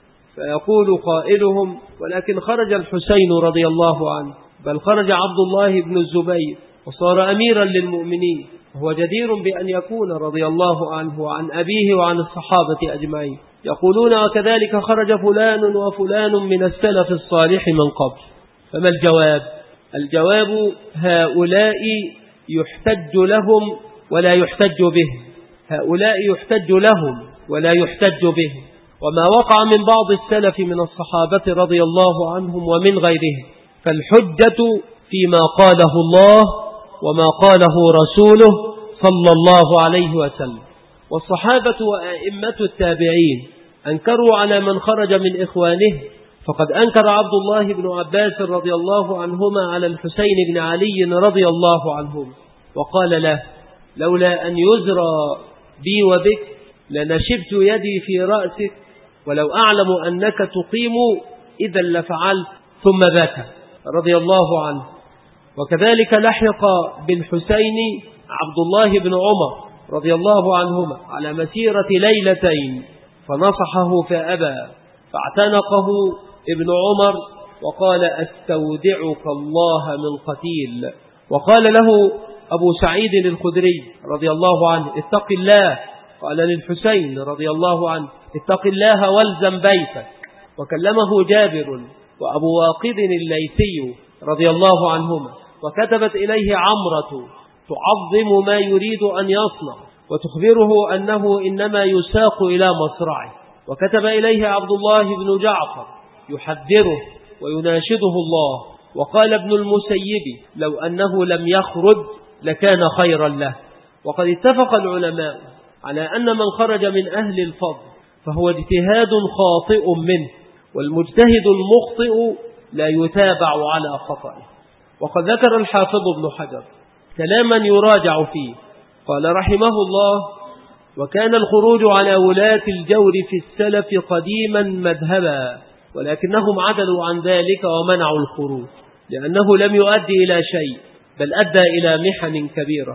فيقول قائلهم: ولكن خرج الحسين رضي الله عنه، بل خرج عبد الله بن الزبير وصار أميرا للمؤمنين، وهو جدير بأن يكون رضي الله عنه وعن أبيه وعن الصحابة أجمعين. يقولون: وكذلك خرج فلان وفلان من السلف الصالح من قبل. فما الجواب؟ الجواب: هؤلاء يحتج لهم ولا يحتج بهم، هؤلاء يحتج لهم ولا يحتج بهم. وما وقع من بعض السلف من الصحابة رضي الله عنهم ومن غيرهم، فالحجة فيما قاله الله وما قاله رسوله صلى الله عليه وسلم. والصحابة وأئمة التابعين أنكروا على من خرج من إخوانه، فقد أنكر عبد الله بن عباس رضي الله عنهما على الحسين بن علي رضي الله عنهم، وقال له: لولا أن يزرى بي وبك لنشبت يدي في رأسك، ولو أعلم أنك تقيم إذا لفعلت. ثم بكى رضي الله عنه. وكذلك لحق بالحسين عبد الله بن عمر رضي الله عنهما على مسيرة ليلتين، فنصحه فأبى، فاعتنقه ابن عمر وقال: أستودعك الله من قتيل. وقال له أبو سعيد الخدري رضي الله عنه: اتق الله. قال للحسين رضي الله عنه: اتق الله والزم بيتك. وكلمه جابر وأبو واقد الليثي رضي الله عنهما، وكتبت إليه عمرة تعظم ما يريد أن يصنع وتخبره أنه إنما يساق إلى مصرعه. وكتب إليه عبد الله بن جعفر يحذره ويناشده الله. وقال ابن المسيب: لو أنه لم يخرج لكان خيرا له. وقد اتفق العلماء على أن من خرج من أهل الفضل فهو اجتهاد خاطئ منه، والمجتهد المخطئ لا يتابع على خطئه. وقد ذكر الحافظ ابن حجر كلاما يراجع فيه، قال رحمه الله: وكان الخروج على ولاة الجور في السلف قديما مذهبا، ولكنهم عدلوا عن ذلك ومنعوا الخروج، لأنه لم يؤدي إلى شيء، بل أدى إلى محن كبيرة.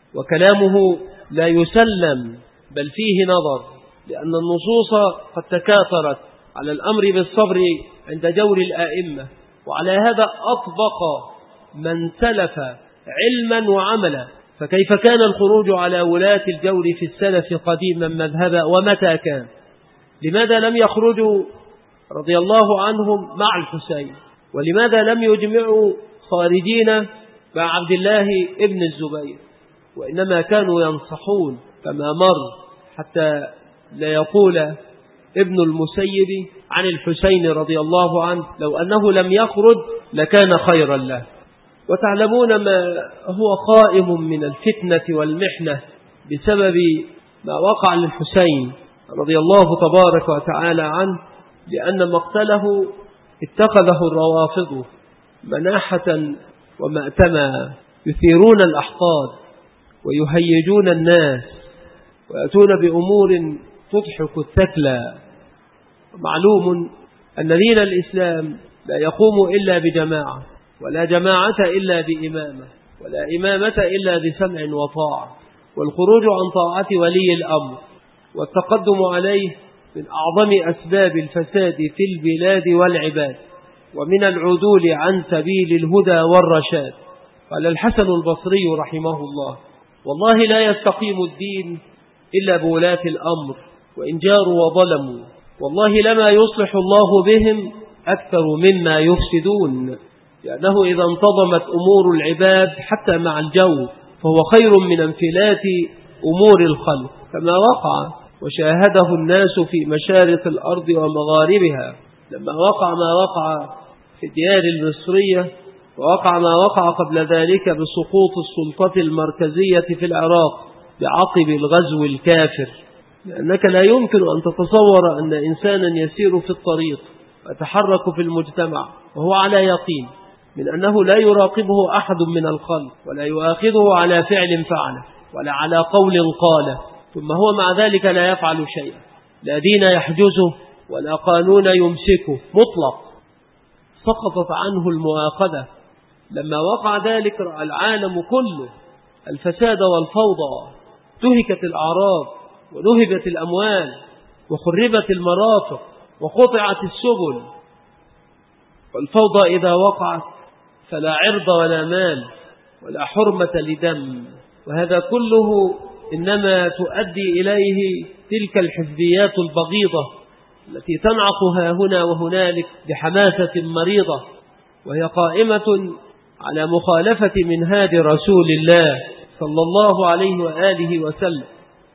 وكلامه لا يسلم، بل فيه نظر، لأن النصوص قد تكاثرت على الأمر بالصبر عند جور الآئمة، وعلى هذا أطبق من سلف علما وعملا. فكيف كان الخروج على ولاة الجور في السلف قديما مذهبا؟ ومتى كان؟ لماذا لم يخرجوا رضي الله عنهم مع الحسين؟ ولماذا لم يجمعوا خارجين مع عبد الله ابن الزبير؟ وإنما كانوا ينصحون كما مر، حتى لا يقول ابن المسيب عن الحسين رضي الله عنه: لو أنه لم يخرج لكان خيرا له. وتعلمون ما هو قائم من الفتنة والمحنة بسبب ما وقع للحسين رضي الله تبارك وتعالى عنه، لأن مقتله اتخذه الروافض مناحة ومأتما، يثيرون الأحقاد ويهيجون الناس ويأتون بأمور تضحك الثكلى. معلوم أن دين الإسلام لا يقوم إلا بجماعة، ولا جماعة إلا بإمامة، ولا إمامة إلا بسمع وطاعة، والخروج عن طاعة ولي الأمر والتقدم عليه من أعظم أسباب الفساد في البلاد والعباد، ومن العدول عن سبيل الهدى والرشاد. قال الحسن البصري رحمه الله: والله لا يستقيم الدين إلا بولاة الأمر، وإن جاروا وظلموا والله لما يصلح الله بهم أكثر مما يفسدون، لأنه إذا انتظمت أمور العباد حتى مع الجو فهو خير من انفلات أمور الخلق، كما وقع وشاهده الناس في مشارق الأرض ومغاربها لما وقع ما وقع في الديار المصرية، ووقع ما وقع قبل ذلك بسقوط السلطة المركزية في العراق بعقب الغزو الكافر. لأنك لا يمكن أن تتصور أن إنسانا يسير في الطريق ويتحرك في المجتمع وهو على يقين من أنه لا يراقبه أحد من الخلق، ولا يؤاخذه على فعل فعله ولا على قول قاله، ثم هو مع ذلك لا يفعل شيئا، لا دين يحجزه ولا قانون يمسكه مطلق. سقطت عنه المؤاخذة. لما وقع ذلك رأى العالم كله الفساد والفوضى، تهكت الأعراض ونهبت الأموال وخربت المرافق وقطعت السبل. والفوضى إذا وقعت فلا عرض ولا مال ولا حرمة لدم، وهذا كله إنما تؤدي إليه تلك الحزبيات البغيضة التي تنعقها هنا وهنالك بحماسة مريضة، وهي قائمة على مخالفة منهاج رسول الله صلى الله عليه وآله وسلم،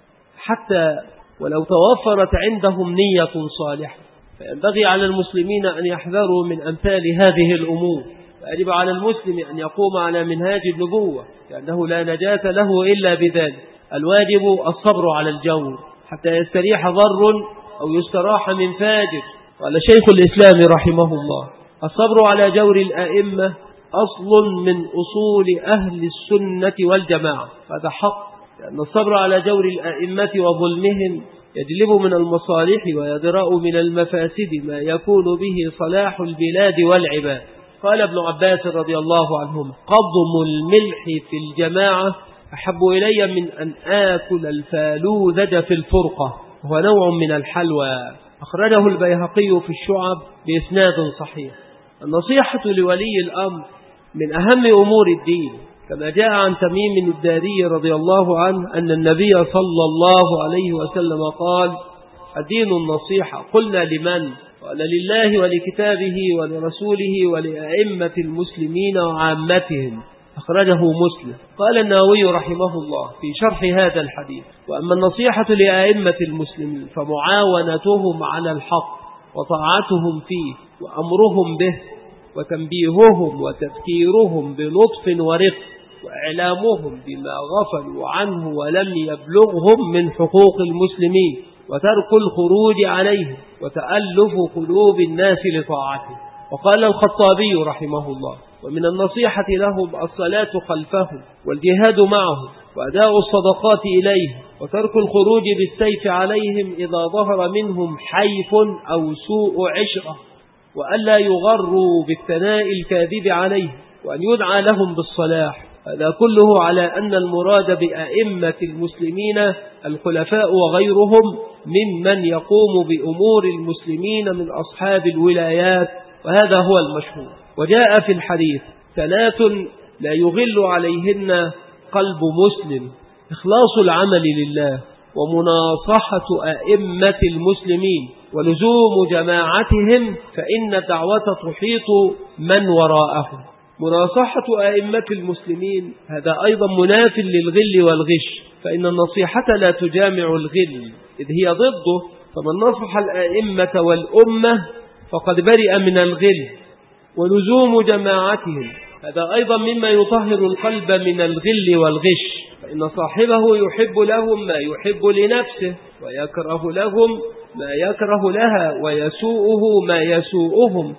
حتى ولو توفرت عندهم نية صالحة. فينبغي على المسلمين أن يحذروا من أمثال هذه الأمور، ويجب على المسلم أن يقوم على منهاج النبوة، لأنه لا نجاة له إلا بذلك. الواجب الصبر على الجور حتى يستريح ضر أو يستراح من فاجر. قال شيخ الإسلام رحمه الله: الصبر على جور الأئمة أصل من أصول أهل السنة والجماعة. هذا حق، لأن الصبر على جور الأئمة وظلمهم يجلب من المصالح ويدرأ من المفاسد ما يكون به صلاح البلاد والعباد. قال ابن عباس رضي الله عنهما: قضم الملح في الجماعة أحب إلي من أن آكل الفالوذج في الفرقة، وهو نوع من الحلوى. أخرجه البيهقي في الشعب بإسناد صحيح. النصيحة لولي الأمر من أهم أمور الدين، كما جاء عن تميم الداري رضي الله عنه أن النبي صلى الله عليه وسلم قال: الدين النصيحة. قلنا: لمن؟ قال: لله ولكتابه ولرسوله ولأئمة المسلمين وعامتهم. أخرجه مسلم. قال النووي رحمه الله في شرح هذا الحديث: وأما النصيحة لأئمة المسلمين فمعاونتهم على الحق وطاعتهم فيه وأمرهم به وتنبيههم وتذكيرهم بلطف ورفق وإعلامهم بما غفلوا عنه ولم يبلغهم من حقوق المسلمين وترك الخروج عليه وتألف قلوب الناس لطاعته. وقال الخطابي رحمه الله: ومن النصيحة لهم الصلاة خلفهم والجهاد معهم وأداء الصدقات إليه وترك الخروج بالسيف عليهم إذا ظهر منهم حيف أو سوء عشرة، وألا يغروا بالثناء الكاذب عليه، وأن يدعى لهم بالصلاح. هذا كله على أن المراد بأئمة المسلمين الخلفاء وغيرهم ممن يقوم بأمور المسلمين من أصحاب الولايات، وهذا هو المشهور. وجاء في الحديث: ثلاث لا يغل عليهن قلب مسلم: إخلاص العمل لله، ومناصحة أئمة المسلمين، ولزوم جماعتهم، فإن الدعوة تحيط من وراءهم. مناصحة أئمة المسلمين هذا أيضا مناف للغل والغش، فإن النصيحة لا تجامع الغل إذ هي ضده، فمن نصح الأئمة والأمة فقد برئ من الغل. ولزوم جماعتهم هذا أيضا مما يطهر القلب من الغل والغش، فإن صاحبه يحب لهم ما يحب لنفسه، ويكره لهم ما يكره لها، ويسوءه ما يسوءهم،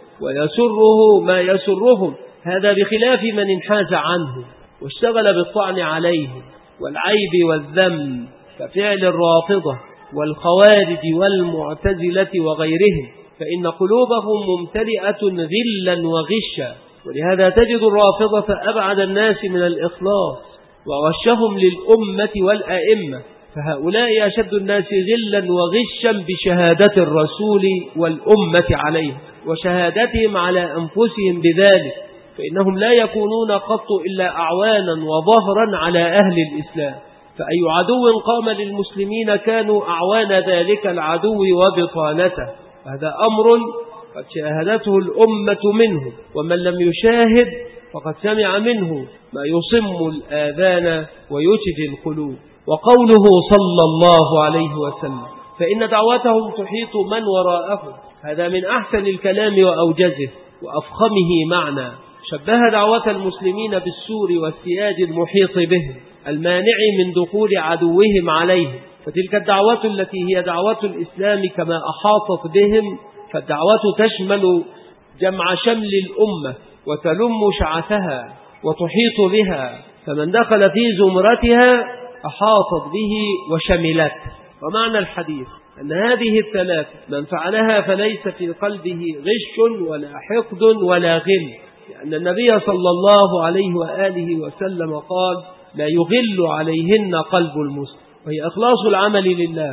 ويسره ما يسرهم. هذا بخلاف من انحاز عنه واشتغل بالطعن عليه والعيب والذم، كفعل الرافضة والخوارج والمعتزلة وغيرهم، فإن قلوبهم ممتلئة غلا وغشا. ولهذا تجد الرافضة أبعد الناس من الإخلاص وغشهم للأمة والأئمة، فهؤلاء أشد الناس غلا وغشا بشهادة الرسول والأمة عليه وشهادتهم على أنفسهم بذلك، فإنهم لا يكونون قط إلا أعوانا وظهرا على أهل الإسلام، فأي عدو قام للمسلمين كانوا أعوان ذلك العدو وبطانته. هذا أمر قد شاهدته الأمة منه، ومن لم يشاهد فقد سمع منه ما يصم الآذان ويشفي القلوب. وقوله صلى الله عليه وسلم فإن دعوتهم تحيط من وراءهم، هذا من أحسن الكلام وأوجزه وأفخمه معنى. شبه دعوة المسلمين بالسور والسياج المحيط بهم المانع من دخول عدوهم عليهم، فتلك الدعوة التي هي دعوة الإسلام كما أحاطت بهم، فالدعوة تشمل جمع شمل الأمة وتلم شعثها وتحيط بها، فمن دخل في زمرتها أحاطت به وشملته. ومعنى الحديث أن هذه الثلاث من فعلها فليس في قلبه غش ولا حقد ولا غل، لأن النبي صلى الله عليه وآله وسلم قال لا يغل عليهن قلب المسلم، وهي إخلاص العمل لله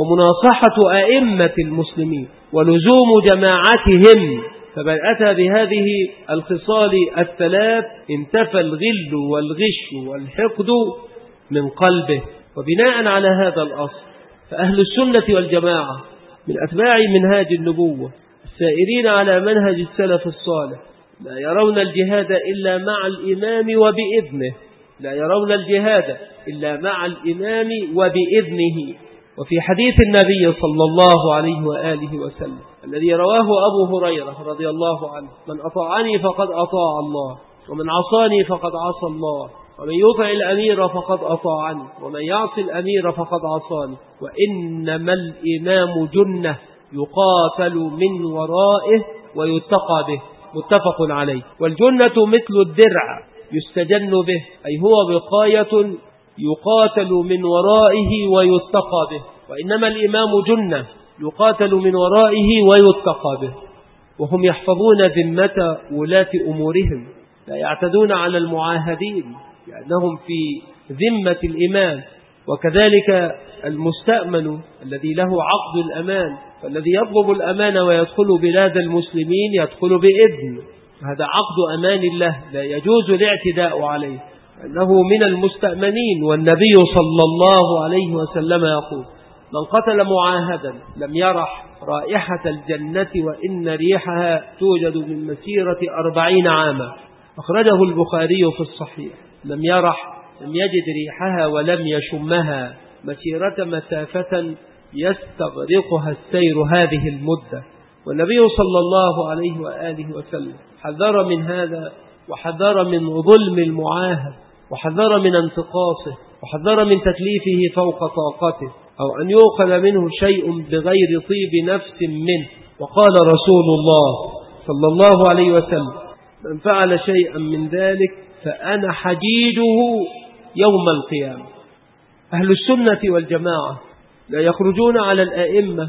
ومناصحة أئمة المسلمين ولزوم جماعتهم. فمن أتى بهذه الخصال الثلاث انتفى الغل والغش والحقد من قلبه. وبناء على هذا الأصل فأهل السنة والجماعة من أتباع منهاج النبوة السائرين على منهج السلف الصالح لا يرون الجهاد إلا مع الإمام وبإذنه، لا يرون الجهاد إلا مع الإمام وبإذنه. وفي حديث النبي صلى الله عليه وآله وسلم الذي رواه أبو هريرة رضي الله عنه من أطاعني فقد أطاع الله، ومن عصاني فقد عصى الله، ومن يطع الأمير فقد أطاعني، ومن يعصي الأمير فقد عصاني، وإنما الإمام جنة يقاتل من ورائه ويتقى به، متفق عليه. والجنة مثل الدرع يستجن به، أي هو وقاية يقاتل من ورائه ويتقى به، وإنما الإمام جنة يقاتل من ورائه ويتقى به، وهم يحفظون ذمة ولاة أمورهم، لا يعتدون على المعاهدين لأنهم في ذمة الإمام. وكذلك المستأمن الذي له عقد الأمان، فالذي يطلب الأمان ويدخل بلاد المسلمين يدخل بإذن، هذا عقد أمان الله لا يجوز الاعتداء عليه، أنه من المستأمنين. والنبي صلى الله عليه وسلم يقول من قتل معاهدا لم يرح رائحة الجنة وإن ريحها توجد من مسيرة 40 عاما، أخرجه البخاري في الصحيح. لم يرح لم يجد ريحها ولم يشمها مسيرة مسافة يستغرقها السير هذه المدة. والنبي صلى الله عليه وآله وسلم حذر من هذا، وحذر من ظلم المعاهد، وحذر من انتقاصه، وحذر من تكليفه فوق طاقته، أو أن يؤخذ منه شيء بغير طيب نفس منه. وقال رسول الله صلى الله عليه وسلم من فعل شيئا من ذلك فأنا حجيجه يوم القيامة. أهل السنة والجماعة لا يخرجون على الأئمة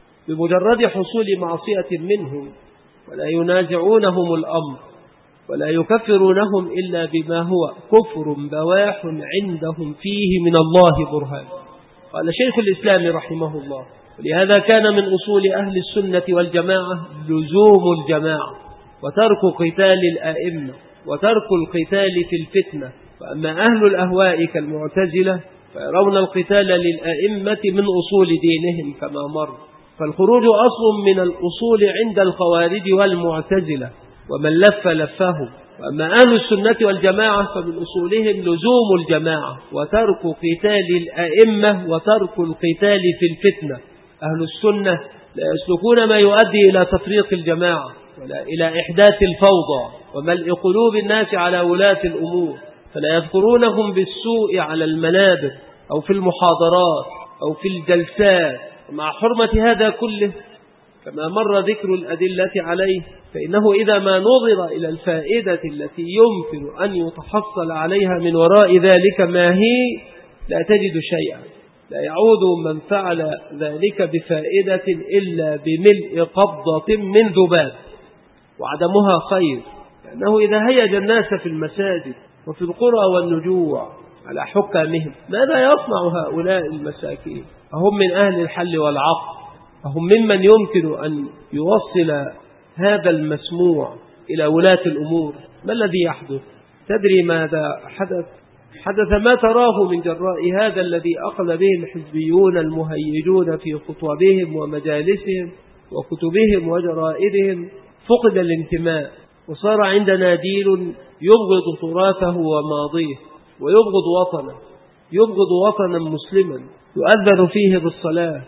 بمجرد حصول معصية منهم، ولا ينازعونهم الأمر، ولا يكفرونهم إلا بما هو كفر بواح عندهم فيه من الله برهان. قال شيخ الإسلام رحمه الله ولهذا كان من أصول أهل السنة والجماعة لزوم الجماعة وترك قتال الأئمة وترك القتال في الفتنة. وأما أهل الأهواء كالمعتزلة فيرون القتال للأئمة من أصول دينهم كما مر، فالخروج أصل من الأصول عند الخوارج والمعتزلة ومن لف لفه. وأما أهل السنة والجماعة فمن أصولهم لزوم الجماعة وترك قتال الأئمة وترك القتال في الفتنة. أهل السنة لا يسلكون ما يؤدي إلى تفريق الجماعة ولا إلى إحداث الفوضى وملء قلوب الناس على ولاة الأمور، فلا يذكرونهم بالسوء على المنابر أو في المحاضرات أو في الجلسات. ومع حرمة هذا كله كما مر ذكر الأدلة عليه، فإنه إذا ما نظر إلى الفائدة التي يمكن أن يتحصل عليها من وراء ذلك ما هي، لا تجد شيئا، لا يعود من فعل ذلك بفائدة إلا بملء قبضة من ذباب، وعدمها خير. لأنه إذا هيج الناس في المساجد وفي القرى والنجوع على حكامهم، ماذا يصنع هؤلاء المساكين؟ أهم من أهل الحل والعقد؟ أهم ممن يمكن أن يوصل هذا المسموع إلى ولاة الأمور؟ ما الذي يحدث؟ تدري ماذا حدث؟ حدث ما تراه من جراء هذا الذي أخذ به الحزبيون المهيجون في خطبهم ومجالسهم وكتبهم وجرائدهم. فقد الانتماء، وصار عندنا دين يبغض تراثه وماضيه ويبغض وطنه، يبغض وطنا مسلما يؤذن فيه بالصلاة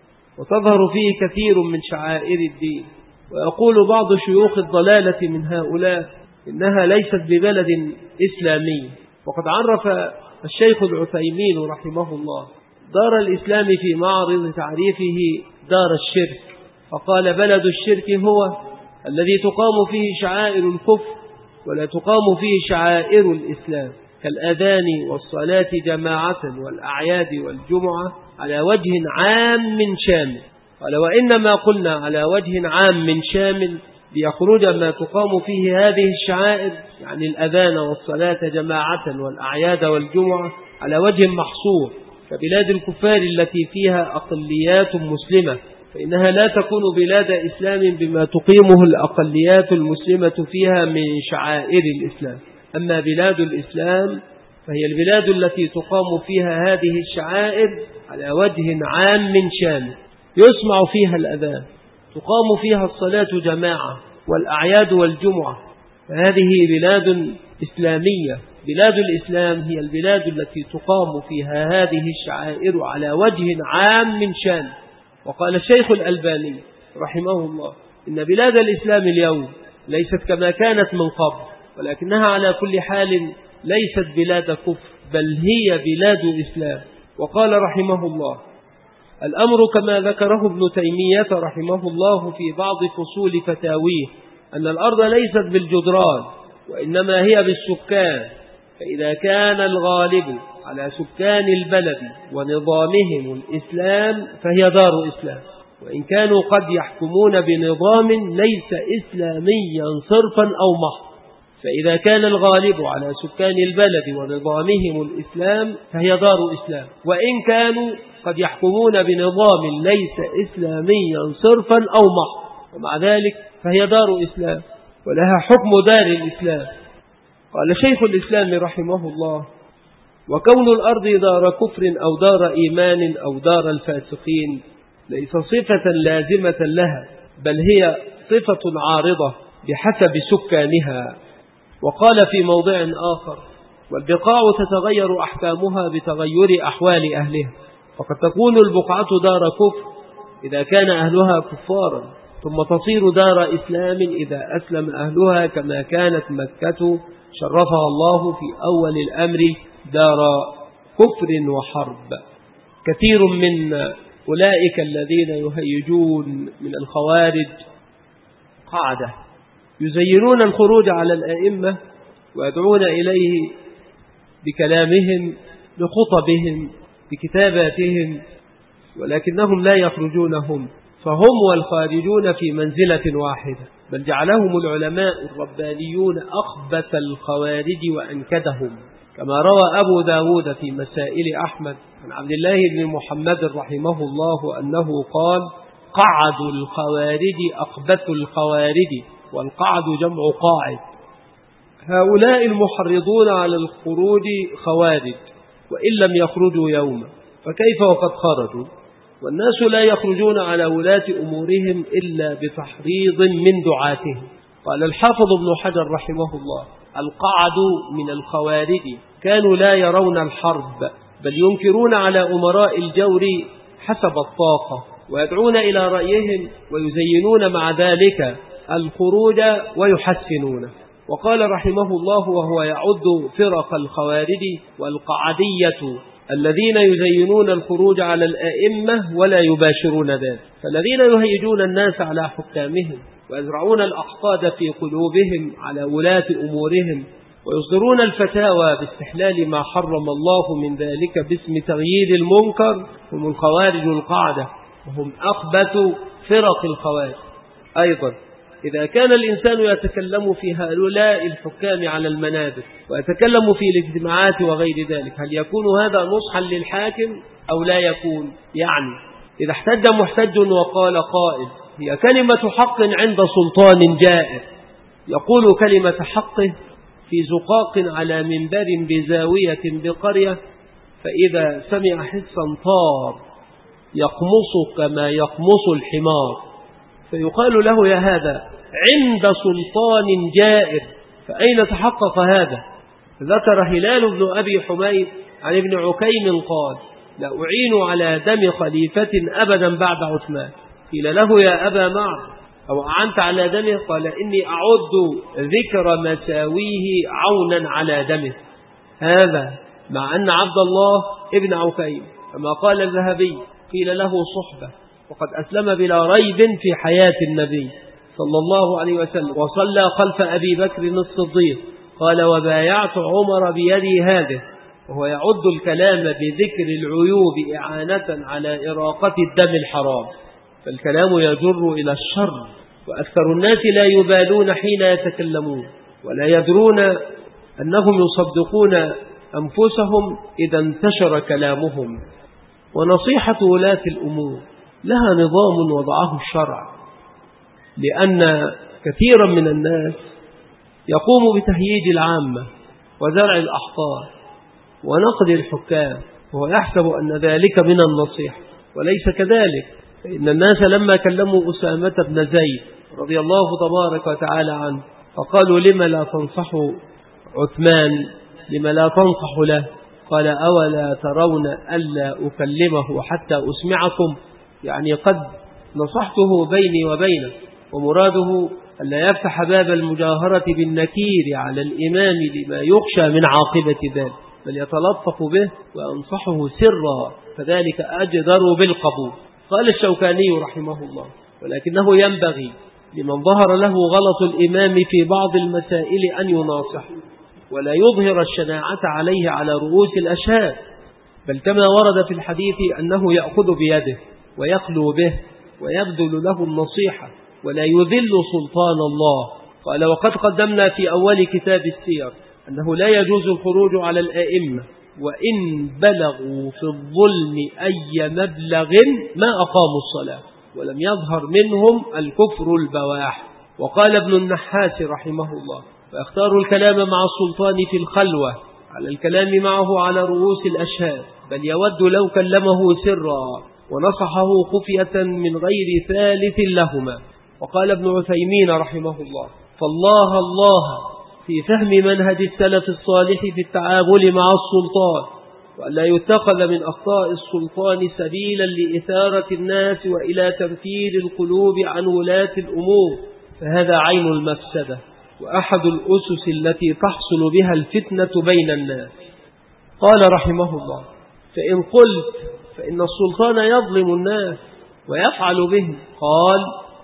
وتظهر فيه كثير من شعائر الدين. ويقول بعض شيوخ الضلالة من هؤلاء إنها ليست ببلد إسلامي. وقد عرف الشيخ العثيمين رحمه الله دار الإسلام في معرض تعريفه دار الشرك، فقال: بلد الشرك هو الذي تقام فيه شعائر الكفر ولا تقام فيه شعائر الإسلام، كالأذان والصلاة جماعة والأعياد والجمعة على وجه عام شامل. قال: وإنما قلنا على وجه عام شامل ليخرج ما تقام فيه هذه الشعائر، يعني الأذان والصلاة جماعة والأعياد والجمعة، على وجه محصور كبلاد الكفار التي فيها أقليات مسلمة، فإنها لا تكون بلاد إسلام بما تقيمه الأقليات المسلمة فيها من شعائر الإسلام. أما بلاد الإسلام فهي البلاد التي تقام فيها هذه الشعائر على وجه عام شامل، يسمع فيها الأذان، تقام فيها الصلاة جماعة والأعياد والجمعة، فهذه بلاد إسلامية. بلاد الإسلام هي البلاد التي تقام فيها هذه الشعائر على وجه عام شامل. وقال الشيخ الألباني رحمه الله: إن بلاد الإسلام اليوم ليست كما كانت من قبل، ولكنها على كل حال ليست بلاد كفر، بل هي بلاد إسلام. وقال رحمه الله: الأمر كما ذكره ابن تيمية رحمه الله في بعض فصول فتاويه، أن الأرض ليست بالجدران وإنما هي بالسكان، فإذا كان الغالب على سكان البلد ونظامهم الإسلام فهي دار إسلام، وإن كانوا قد يحكمون بنظام ليس إسلاميا صرفا أو محض. فإذا كان الغالب على سكان البلد ونظامهم الإسلام فهي دار إسلام، وإن كانوا قد يحكمون بنظام ليس إسلاميا صرفا أو محض، ومع ذلك فهي دار إسلام ولها حكم دار الإسلام. قال شيخ الإسلام رحمه الله: وكون الأرض دار كفر أو دار إيمان أو دار الفاسقين ليس صفة لازمة لها، بل هي صفة عارضة بحسب سكانها. وقال في موضع آخر: والبقاع تتغير أحكامها بتغير أحوال أهلها، فقد تكون البقعة دار كفر إذا كان أهلها كفارا، ثم تصير دار إسلام إذا أسلم أهلها، كما كانت مكة شرفها الله في أول الأمر دار كفر وحرب. كثير من أولئك الذين يهيجون من الخوارج قاعدة يزينون الخروج على الأئمة ويدعون إليه بكلامهم بخطبهم بكتاباتهم، ولكنهم لا يخرجونهم، فهم والخارجون في منزلة واحدة، بل جعلهم العلماء الربانيون أخبث الخوارج وأنكدهم، كما روى أبو داود في مسائل أحمد عن عبد الله بن محمد رحمه الله أنه قال: قعد الخوارج أخبث الخوارج، والقعد جمع قاعد. هؤلاء المحرضون على الخروج خوارج وإن لم يخرجوا يوما، فكيف وقد خرجوا؟ والناس لا يخرجون على ولاة أمورهم إلا بتحريض من دعاتهم. قال الحافظ ابن حجر رحمه الله: القعد من الخوارج كانوا لا يرون الحرب، بل ينكرون على أمراء الجور حسب الطاقة، ويدعون إلى رأيهم ويزينون مع ذلك الخروج ويحسنونه. وقال رحمه الله وهو يعد فرق الخوارج والقعدية الذين يزينون الخروج على الآئمة ولا يباشرون ذلك، فالذين يهيجون الناس على حكامهم ويزرعون الأحقاد في قلوبهم على ولاة أمورهم ويصدرون الفتاوى باستحلال ما حرم الله من ذلك باسم تغيير المنكر هم الخوارج القاعدة، وهم أخبث فرق الخوارج. أيضا إذا كان الإنسان يتكلم في هؤلاء الحكام على المنابر ويتكلم في الاجتماعات وغير ذلك، هل يكون هذا نصحا للحاكم أو لا يكون؟ يعني إذا احتج محتج وقال قائل هي كلمة حق عند سلطان جائر يقول كلمة حقه في زقاق على منبر بزاوية بقرية، فإذا سمع حسا طار يقمص كما يقمص الحمار، فيقال له يا هذا عند سلطان جائر، فأين تحقق هذا؟ ذكر هلال بن أبي حميد عن ابن عكيم قال لا أعين على دم خليفة أبدا بعد عثمان. قيل له يا أبا معبد أو أعنت على دمه؟ قال إني أعد ذكر مساويه عونا على دمه. هذا مع أن عبد الله ابن عكيم كما قال الذهبي قيل له صحبة وقد أسلم بلا ريب في حياة النبي صلى الله عليه وسلم وصلى خلف أبي بكر الصديق. قال وبايعت عمر بيدي هذه، وهو يعد الكلام بذكر العيوب إعانة على إراقة الدم الحرام، فالكلام يجر إلى الشر، وأكثر الناس لا يبالون حين يتكلمون ولا يدرون أنهم يصدقون أنفسهم إذا انتشر كلامهم. ونصيحة ولاة الأمور لها نظام وضعه الشرع، لأن كثيرا من الناس يقوم بتهييج العامة وزرع الأحقاد ونقد الحكام وهو يحسب أن ذلك من النصيحة، وليس كذلك. فإن الناس لما كلموا أسامة بن زيد رضي الله تبارك وتعالى عنه فقالوا لما لا تنصح عثمان، لما لا تنصح له؟ قال أولا ترون ألا أكلمه حتى أسمعكم؟ يعني قد نصحته بيني وبينه، ومراده ألا يفتح باب المجاهرة بالنكير على الإمام لما يخشى من عاقبة ذلك، بل يتلطف به وأنصحه سرا، فذلك أجدر بالقبول. قال الشوكاني رحمه الله ولكنه ينبغي لمن ظهر له غلط الإمام في بعض المسائل أن يناصح ولا يظهر الشناعة عليه على رؤوس الأشهاد، بل كما ورد في الحديث أنه يأخذ بيده ويخلو به ويبذل له النصيحة ولا يذل سلطان الله. قال وقد قدمنا في أول كتاب السير أنه لا يجوز الخروج على الآئمة وإن بلغوا في الظلم أي مبلغ ما أقاموا الصلاة ولم يظهر منهم الكفر البواح. وقال ابن النحاس رحمه الله فاختاروا الكلام مع السلطان في الخلوة على الكلام معه على رؤوس الأشهاد، بل يود لو كلمه سرا ونصحه خفية من غير ثالث لهما. وقال ابن عثيمين رحمه الله فالله الله في فهم منهج السلف الصالح في التعامل مع السلطان، وألا يتخذ من أخطاء السلطان سبيلا لإثارة الناس وإلى تنفير القلوب عن ولاة الأمور، فهذا عين المفسدة وأحد الأسس التي تحصل بها الفتنة بين الناس. قال رحمه الله فإن قلت فإن السلطان يظلم الناس ويفعل بهم، قال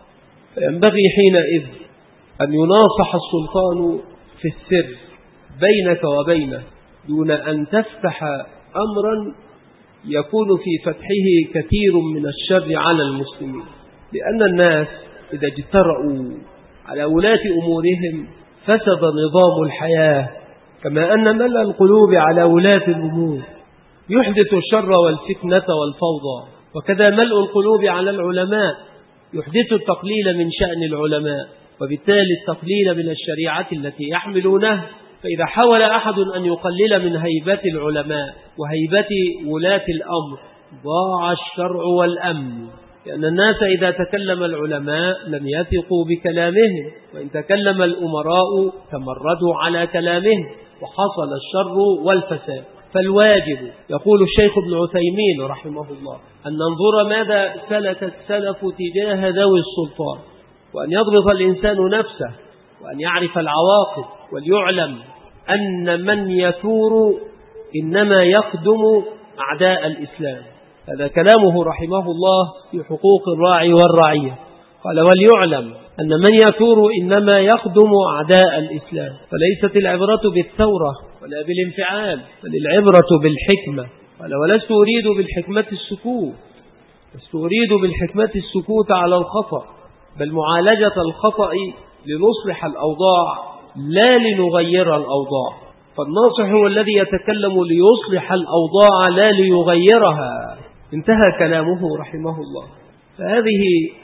فينبغي حينئذ أن يناصح السلطان في السر بينك وبينه دون أن تفتح أمرا يكون في فتحه كثير من الشر على المسلمين، لأن الناس إذا اجترأوا على ولاة أمورهم فسد نظام الحياة، كما أن ملء القلوب على ولاة الأمور يحدث الشر والفتنة والفوضى، وكذا ملء القلوب على العلماء يحدث التقليل من شأن العلماء، وبالتالي التقليل من الشريعة التي يحملونه. فإذا حاول أحد أن يقلل من هيبة العلماء وهيبة ولاة الأمر ضاع الشرع والأمن، لأن الناس إذا تكلم العلماء لم يثقوا بكلامهم، وإن تكلم الأمراء تمردوا على كلامهم وحصل الشر والفساد. فالواجب يقول الشيخ ابن عثيمين رحمه الله أن ننظر ماذا سلك السلف تجاه ذوي السلطان، وأن يضبط الإنسان نفسه وأن يعرف العواقب، وليعلم أن من يثور إنما يخدم أعداء الإسلام. هذا كلامه رحمه الله في حقوق الراعي والرعية. قال وليعلم أن من يثور إنما يخدم أعداء الإسلام، فليست العبرة بالثورة ولا بالانفعال، بل العبرة بالحكمة. قال ولست أريد بالحكمة السكوت، لست أريد بالحكمة السكوت على الخطأ، بل معالجة الخطأ لنصلح الأوضاع لا لنغير الأوضاع. فالناصح هو الذي يتكلم ليصلح الأوضاع لا ليغيرها. انتهى كلامه رحمه الله. فهذه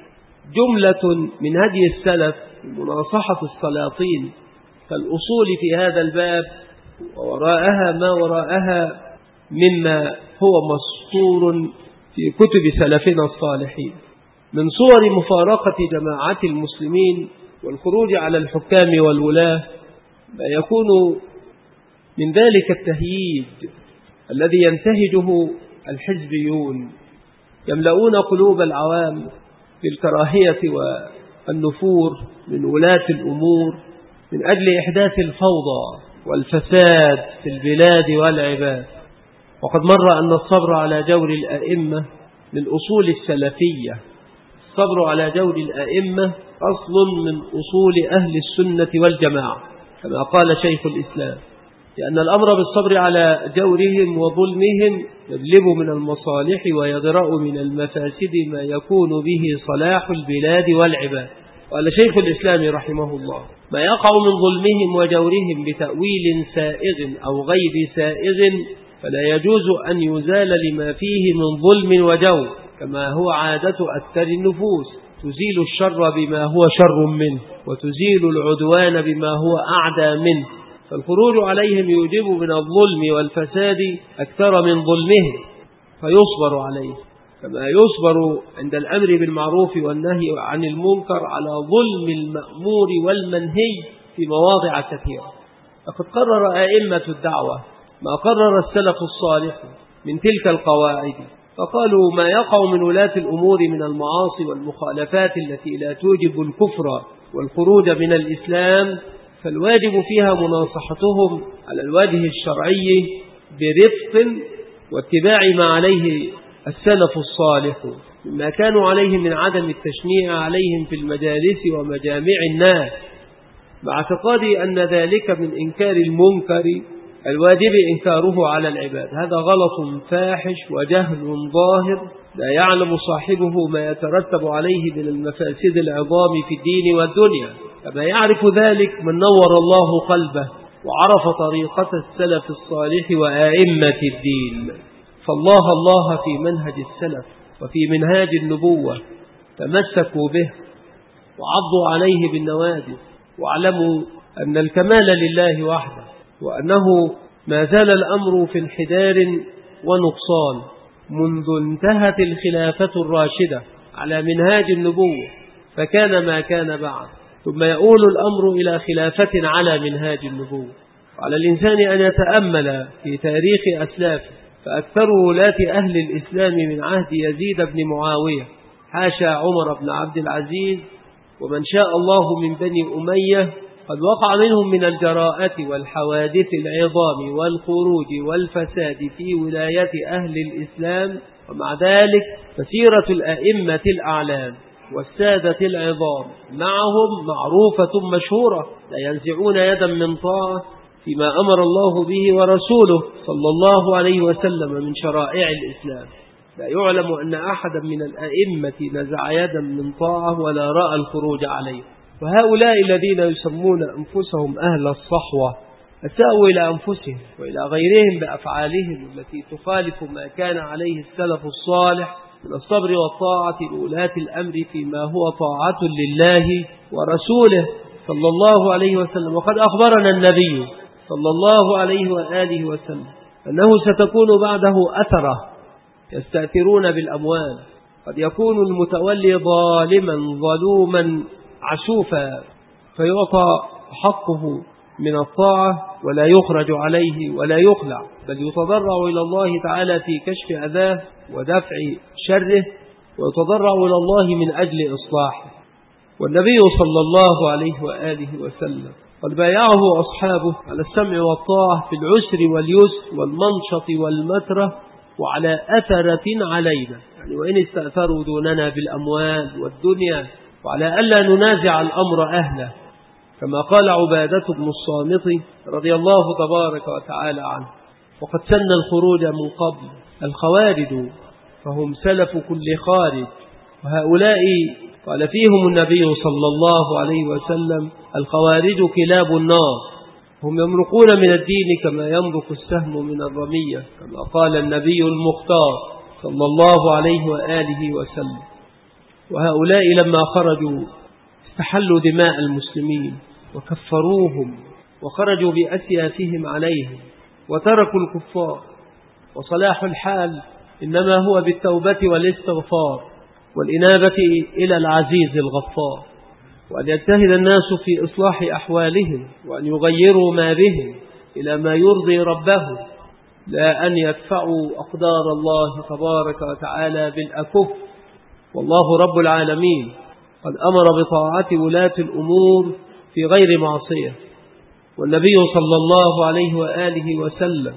جملة من هدي السلف مناصحة السلاطين كالأصول في هذا الباب، ووراءها ما وراءها مما هو مسطور في كتب سلفنا الصالحين من صور مفارقة جماعات المسلمين والخروج على الحكام والولاة، ما يكون من ذلك التهييج الذي ينتهجه الحزبيون، يملؤون قلوب العوام بالكراهية والنفور من ولاة الأمور من أجل إحداث الفوضى والفساد في البلاد والعباد. وقد مر أن الصبر على جور الأئمة من أصول السلفية. الصبر على جور الأئمة أصل من أصول أهل السنة والجماعة، كما قال شيخ الإسلام، لأن الأمر بالصبر على جورهم وظلمهم يجلب من المصالح ويدرأ من المفاسد ما يكون به صلاح البلاد والعباد. قال شيخ الإسلام رحمه الله ما يقع من ظلمهم وجورهم بتأويل سائغ أو غير سائغ فلا يجوز أن يزال لما فيه من ظلم وجور، كما هو عادة أكثر النفوس، تزيل الشر بما هو شر منه وتزيل العدوان بما هو أعدى منه. فالخروج عليهم يوجب من الظلم والفساد أكثر من ظلمهم فيصبر عليه، كما يصبر عند الأمر بالمعروف والنهي عن المنكر على ظلم المأمور والمنهي في مواضع كثيرة. لقد قرر أئمة الدعوة ما قرر السلف الصالح من تلك القواعد، فقالوا ما يقع من ولاة الأمور من المعاصي والمخالفات التي لا توجب الكفر والخروج من الإسلام، فالواجب فيها مناصحتهم على الوجه الشرعي برفق واتباع ما عليه السلف الصالح مما كانوا عليه من عدم التشنيع عليهم في المجالس ومجامع الناس، مع اعتقاد أن ذلك من إنكار المنكر الواجب إنكاره على العباد. هذا غلط فاحش وجهل ظاهر لا يعلم صاحبه ما يترتب عليه من المفاسد العظام في الدين والدنيا، كما يعرف ذلك من نور الله قلبه وعرف طريقة السلف الصالح وآئمة الدين. فالله الله في منهج السلف وفي منهاج النبوة تمسكوا به وعضوا عليه بالنواجذ، واعلموا أن الكمال لله وحده، وأنه ما زال الأمر في انحدار ونقصان منذ انتهت الخلافة الراشدة على منهاج النبوة، فكان ما كان بعد، ثم يؤول الأمر إلى خلافة على منهاج النبوة. وعلى الإنسان أن يتأمل في تاريخ أسلافه، فأكثر ولاة أهل الإسلام من عهد يزيد بن معاوية حاشا عمر بن عبد العزيز ومن شاء الله من بني أمية قد وقع منهم من الجراءة والحوادث العظام والخروج والفساد في ولاية أهل الإسلام. ومع ذلك فسيرة الأئمة الأعلام والسادة العظام معهم معروفة مشهورة، لا ينزعون يدا من طاعة فيما أمر الله به ورسوله صلى الله عليه وسلم من شرائع الإسلام. لا يعلم أن أحدا من الأئمة نزع يدا من طاعة ولا رأى الخروج عليه. وهؤلاء الذين يسمون أنفسهم أهل الصحوة أساءوا إلى أنفسهم وإلى غيرهم بأفعالهم التي تخالف ما كان عليه السلف الصالح من الصبر والطاعة لولاة الأمر فيما هو طاعة لله ورسوله صلى الله عليه وسلم. وقد أخبرنا النبي صلى الله عليه وآله وسلم أنه ستكون بعده أثرة يستأثرون بالأموال، قد يكون المتولي ظالما ظلوما عسوفا فيعطى حقه من الطاعة ولا يخرج عليه ولا يخلع، بل يتضرع إلى الله تعالى في كشف أذاه ودفع شره، ويتضرع إلى الله من أجل إصلاحه. والنبي صلى الله عليه وآله وسلم قد بايعه أصحابه على السمع والطاعة في العسر واليسر والمنشط والمكره وعلى أثرة علينا، يعني وإن استأثروا دوننا بالأموال والدنيا، وعلى ألا ننازع الأمر أهله، كما قال عبادة بن الصامت رضي الله تبارك وتعالى عنه. وقد سن الخروج من قبل الخوارج فهم سلف كل خارج، وهؤلاء قال فيهم النبي صلى الله عليه وسلم: الخوارج كلاب النار، هم يمرقون من الدين كما يمرق السهم من الرمية، كما قال النبي المختار صلى الله عليه وآله وسلم. وهؤلاء لما خرجوا استحلوا دماء المسلمين وكفروهم وخرجوا بأسيافهم عليهم وتركوا الكفار. وصلاح الحال إنما هو بالتوبة والاستغفار والإنابة إلى العزيز الغفار، وأن يجتهد الناس في إصلاح أحوالهم وأن يغيروا ما بهم إلى ما يرضي ربهم، لا أن يدفعوا أقدار الله تبارك وتعالى بالأكف. والله رب العالمين قد أمر بطاعة ولاة الأمور في غير معصية، والنبي صلى الله عليه وآله وسلم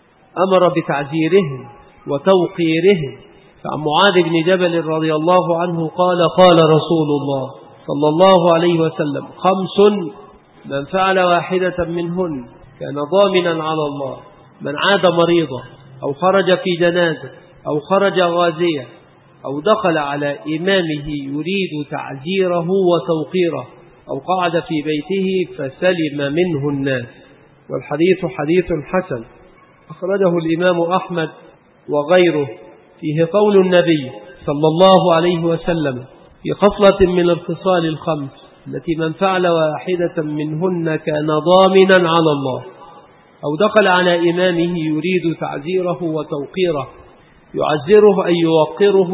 أمر بتعزيرهم وتوقيرهم. فعن معاذ بن جبل رضي الله عنه قال: قال رسول الله صلى الله عليه وسلم: 5 من فعل واحدة منهن كان ضامنا على الله: من عاد مريضا، أو خرج في جنازة، أو خرج غازية، أو دخل على إمامه يريد تعزيره وتوقيره، أو قعد في بيته فسلم منه الناس. والحديث حديث حسن أخرجه الإمام أحمد وغيره، فيه قول النبي صلى الله عليه وسلم في خصلة من الخصال 5 التي من فعل واحدة منهن كان ضامنا على الله: أو دخل على إمامه يريد تعزيره وتوقيره، يعزره أي يوقره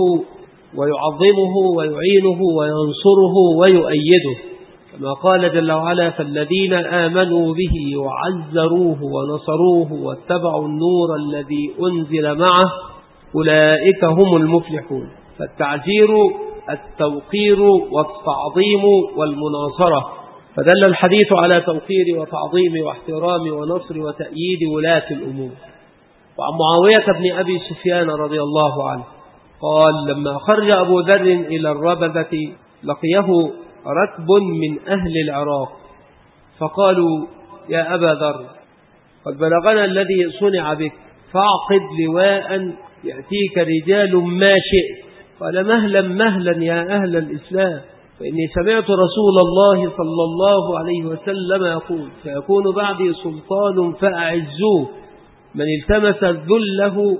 ويعظمه ويعينه وينصره ويؤيده، كما قال جل وعلا: فالذين آمنوا به وعزروه ونصروه واتبعوا النور الذي أنزل معه أولئك هم المفلحون. فالتعزير التوقير والتعظيم والمناصرة، فدل الحديث على توقير وتعظيم واحترام ونصر وتأييد ولاة الأمور. وعن معاوية بن أبي سفيان رضي الله عنه قال: لما خرج أبو ذر إلى الربذة لقيه ركب من أهل العراق فقالوا: يا أبا ذر، قد بلغنا الذي صنع بك، فاعقد لواء يأتيك رجال ما شئت. قال: مهلا مهلا يا أهل الإسلام، فإني سمعت رسول الله صلى الله عليه وسلم يقول: سيكون بعدي سلطان فأعزوه، من التمس ذله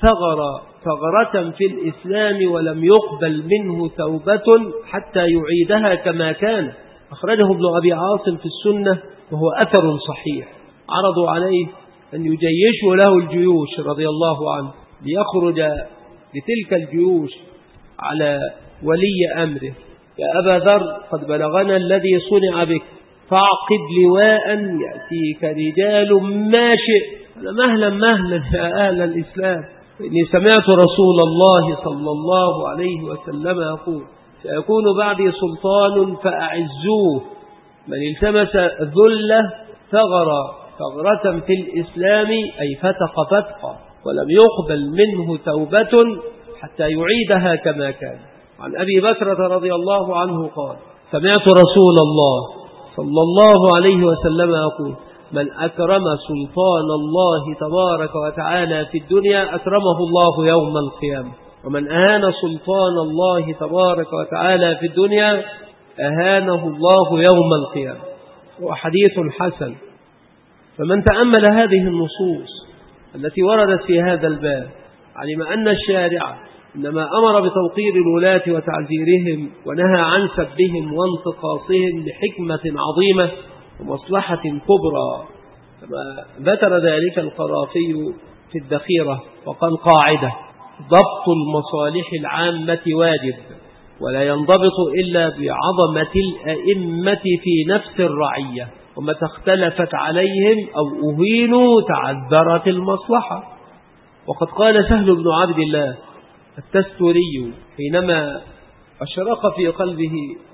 ثغرة في الإسلام ولم يقبل منه توبة حتى يعيدها كما كان. أخرجه ابن أبي عاصم في السنة وهو أثر صحيح. عرضوا عليه أن يجيشوا له الجيوش رضي الله عنه ليخرج لتلك الجيوش على ولي أمره: يا أبا ذر، قد بلغنا الذي صنع بك، فاعقد لواء يأتيك رجال ما شئت. مهلا مهلا يا أهل الإسلام، إني سمعت رسول الله صلى الله عليه وسلم يقول: سيكون بعدي سلطان فأعزوه، من التمس ذله ثغرة في الإسلام أي فتق فتقا ولم يقبل منه توبة حتى يعيدها كما كان. عن أبي بكرة رضي الله عنه قال: سمعت رسول الله صلى الله عليه وسلم يقول: من أكرم سلطان الله تبارك وتعالى في الدنيا أكرمه الله يوم القيامة، ومن أهان سلطان الله تبارك وتعالى في الدنيا أهانه الله يوم القيامة. وحديث حسن. فمن تأمل هذه النصوص التي وردت في هذا الباب علم أن الشارع إنما أمر بتوقير الولاة وتعزيرهم ونهى عن سبهم وانتقاصهم لحكمة عظيمة ومصلحة كبرى، كما ذكر ذلك القرافي في الذخيرة وقال: قاعدة: ضبط المصالح العامة واجب، ولا ينضبط إلا بعظمة الأئمة في نفس الرعية، ومتى اختلفت عليهم أو أهينوا تعذرت المصلحة. وقد قال سهل بن عبد الله التستوري حينما أشرق في قلبه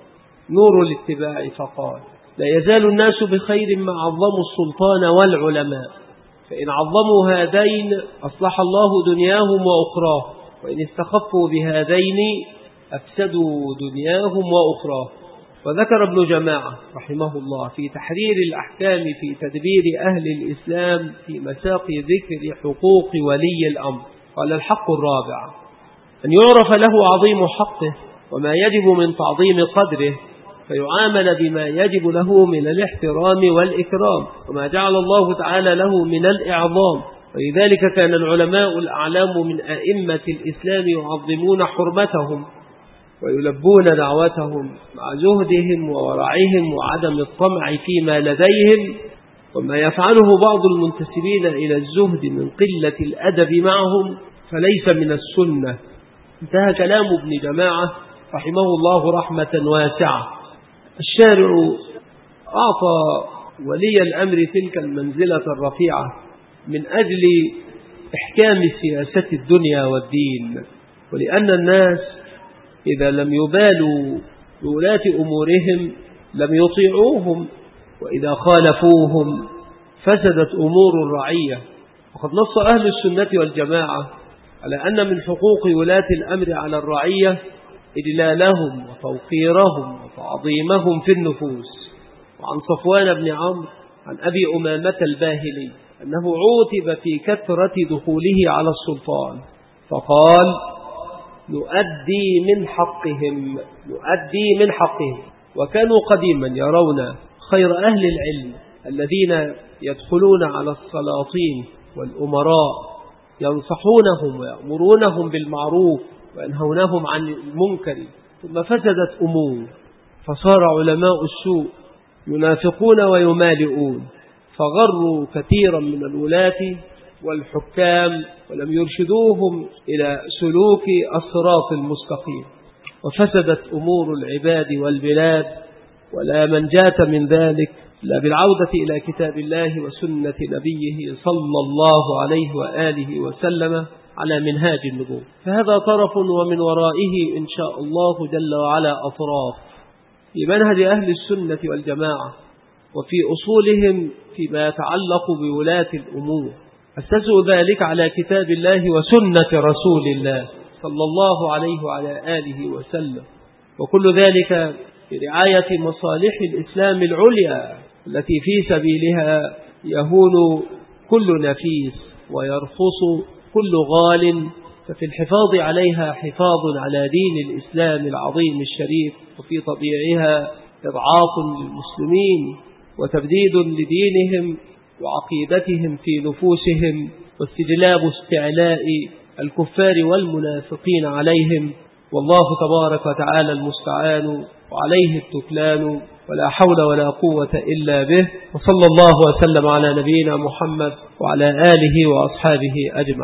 نور الاتباع، فقال: لا يزال الناس بخير ما عظموا السلطان والعلماء، فإن عظموا هذين أصلح الله دنياهم وأخراهم، وإن استخفوا بهذين أفسدوا دنياهم وأخراهم. وذكر ابن جماعة رحمه الله في تحرير الأحكام في تدبير أهل الإسلام في مساق ذكر حقوق ولي الأمر، قال: الحق الرابع أن يعرف له عظيم حقه وما يجب من تعظيم قدره، فيعامل بما يجب له من الاحترام والإكرام وما جعل الله تعالى له من الإعظام. ولذلك كان العلماء الأعلام من أئمة الإسلام يعظمون حرمتهم ويلبون دعوتهم مع زهدهم وورعهم وعدم الطمع فيما لديهم، وما يفعله بعض المنتسبين إلى الزهد من قلة الأدب معهم فليس من السنة. انتهى كلام ابن جماعة رحمه الله رحمة واسعة. الشارع أعطى ولي الأمر تلك المنزلة الرفيعة من أجل إحكام سياسة الدنيا والدين، ولأن الناس إذا لم يبالوا بولاة أمورهم لم يطيعوهم، وإذا خالفوهم فسدت أمور الرعية. وقد نص أهل السنة والجماعة على أن من حقوق ولاة الأمر على الرعية إجلالهم وتوقيرهم وتعظيمهم في النفوس. وعن صفوان بن عمرو عن أبي أمامة الباهلي أنه عوتب في كثرة دخوله على السلطان فقال: نؤدي من حقهم. وكانوا قديما يرون خير أهل العلم الذين يدخلون على السلاطين والأمراء ينصحونهم ويأمرونهم بالمعروف وينهونهم عن المنكر، ثم فسدت أمور فصار علماء السوء ينافقون ويمالئون، فغروا كثيرا من الولاة والحكام ولم يرشدوهم إلى سلوك الصراط المستقيم، وفسدت أمور العباد والبلاد. ولا منجاة من ذلك لا بالعودة إلى كتاب الله وسنة نبيه صلى الله عليه وآله وسلم على منهاج النبوة. فهذا طرف، ومن ورائه إن شاء الله جل وعلا أطراف في منهج أهل السنة والجماعة وفي أصولهم فيما يتعلق بولاة الأمور. أسسوا ذلك على كتاب الله وسنة رسول الله صلى الله عليه وعلى آله وسلم، وكل ذلك برعاية مصالح الإسلام العليا التي في سبيلها يهون كل نفيس ويرخص كل غال، ففي الحفاظ عليها حفاظ على دين الإسلام العظيم الشريف، وفي تضييعها إضعاف للمسلمين وتبديد لدينهم وعقيدتهم في نفوسهم، واستجلاب استعلاء الكفار والمنافقين عليهم. والله تبارك وتعالى المستعان وعليه التكلان، ولا حول ولا قوة إلا به. وصلى الله وسلم على نبينا محمد وعلى آله وأصحابه أجمعين.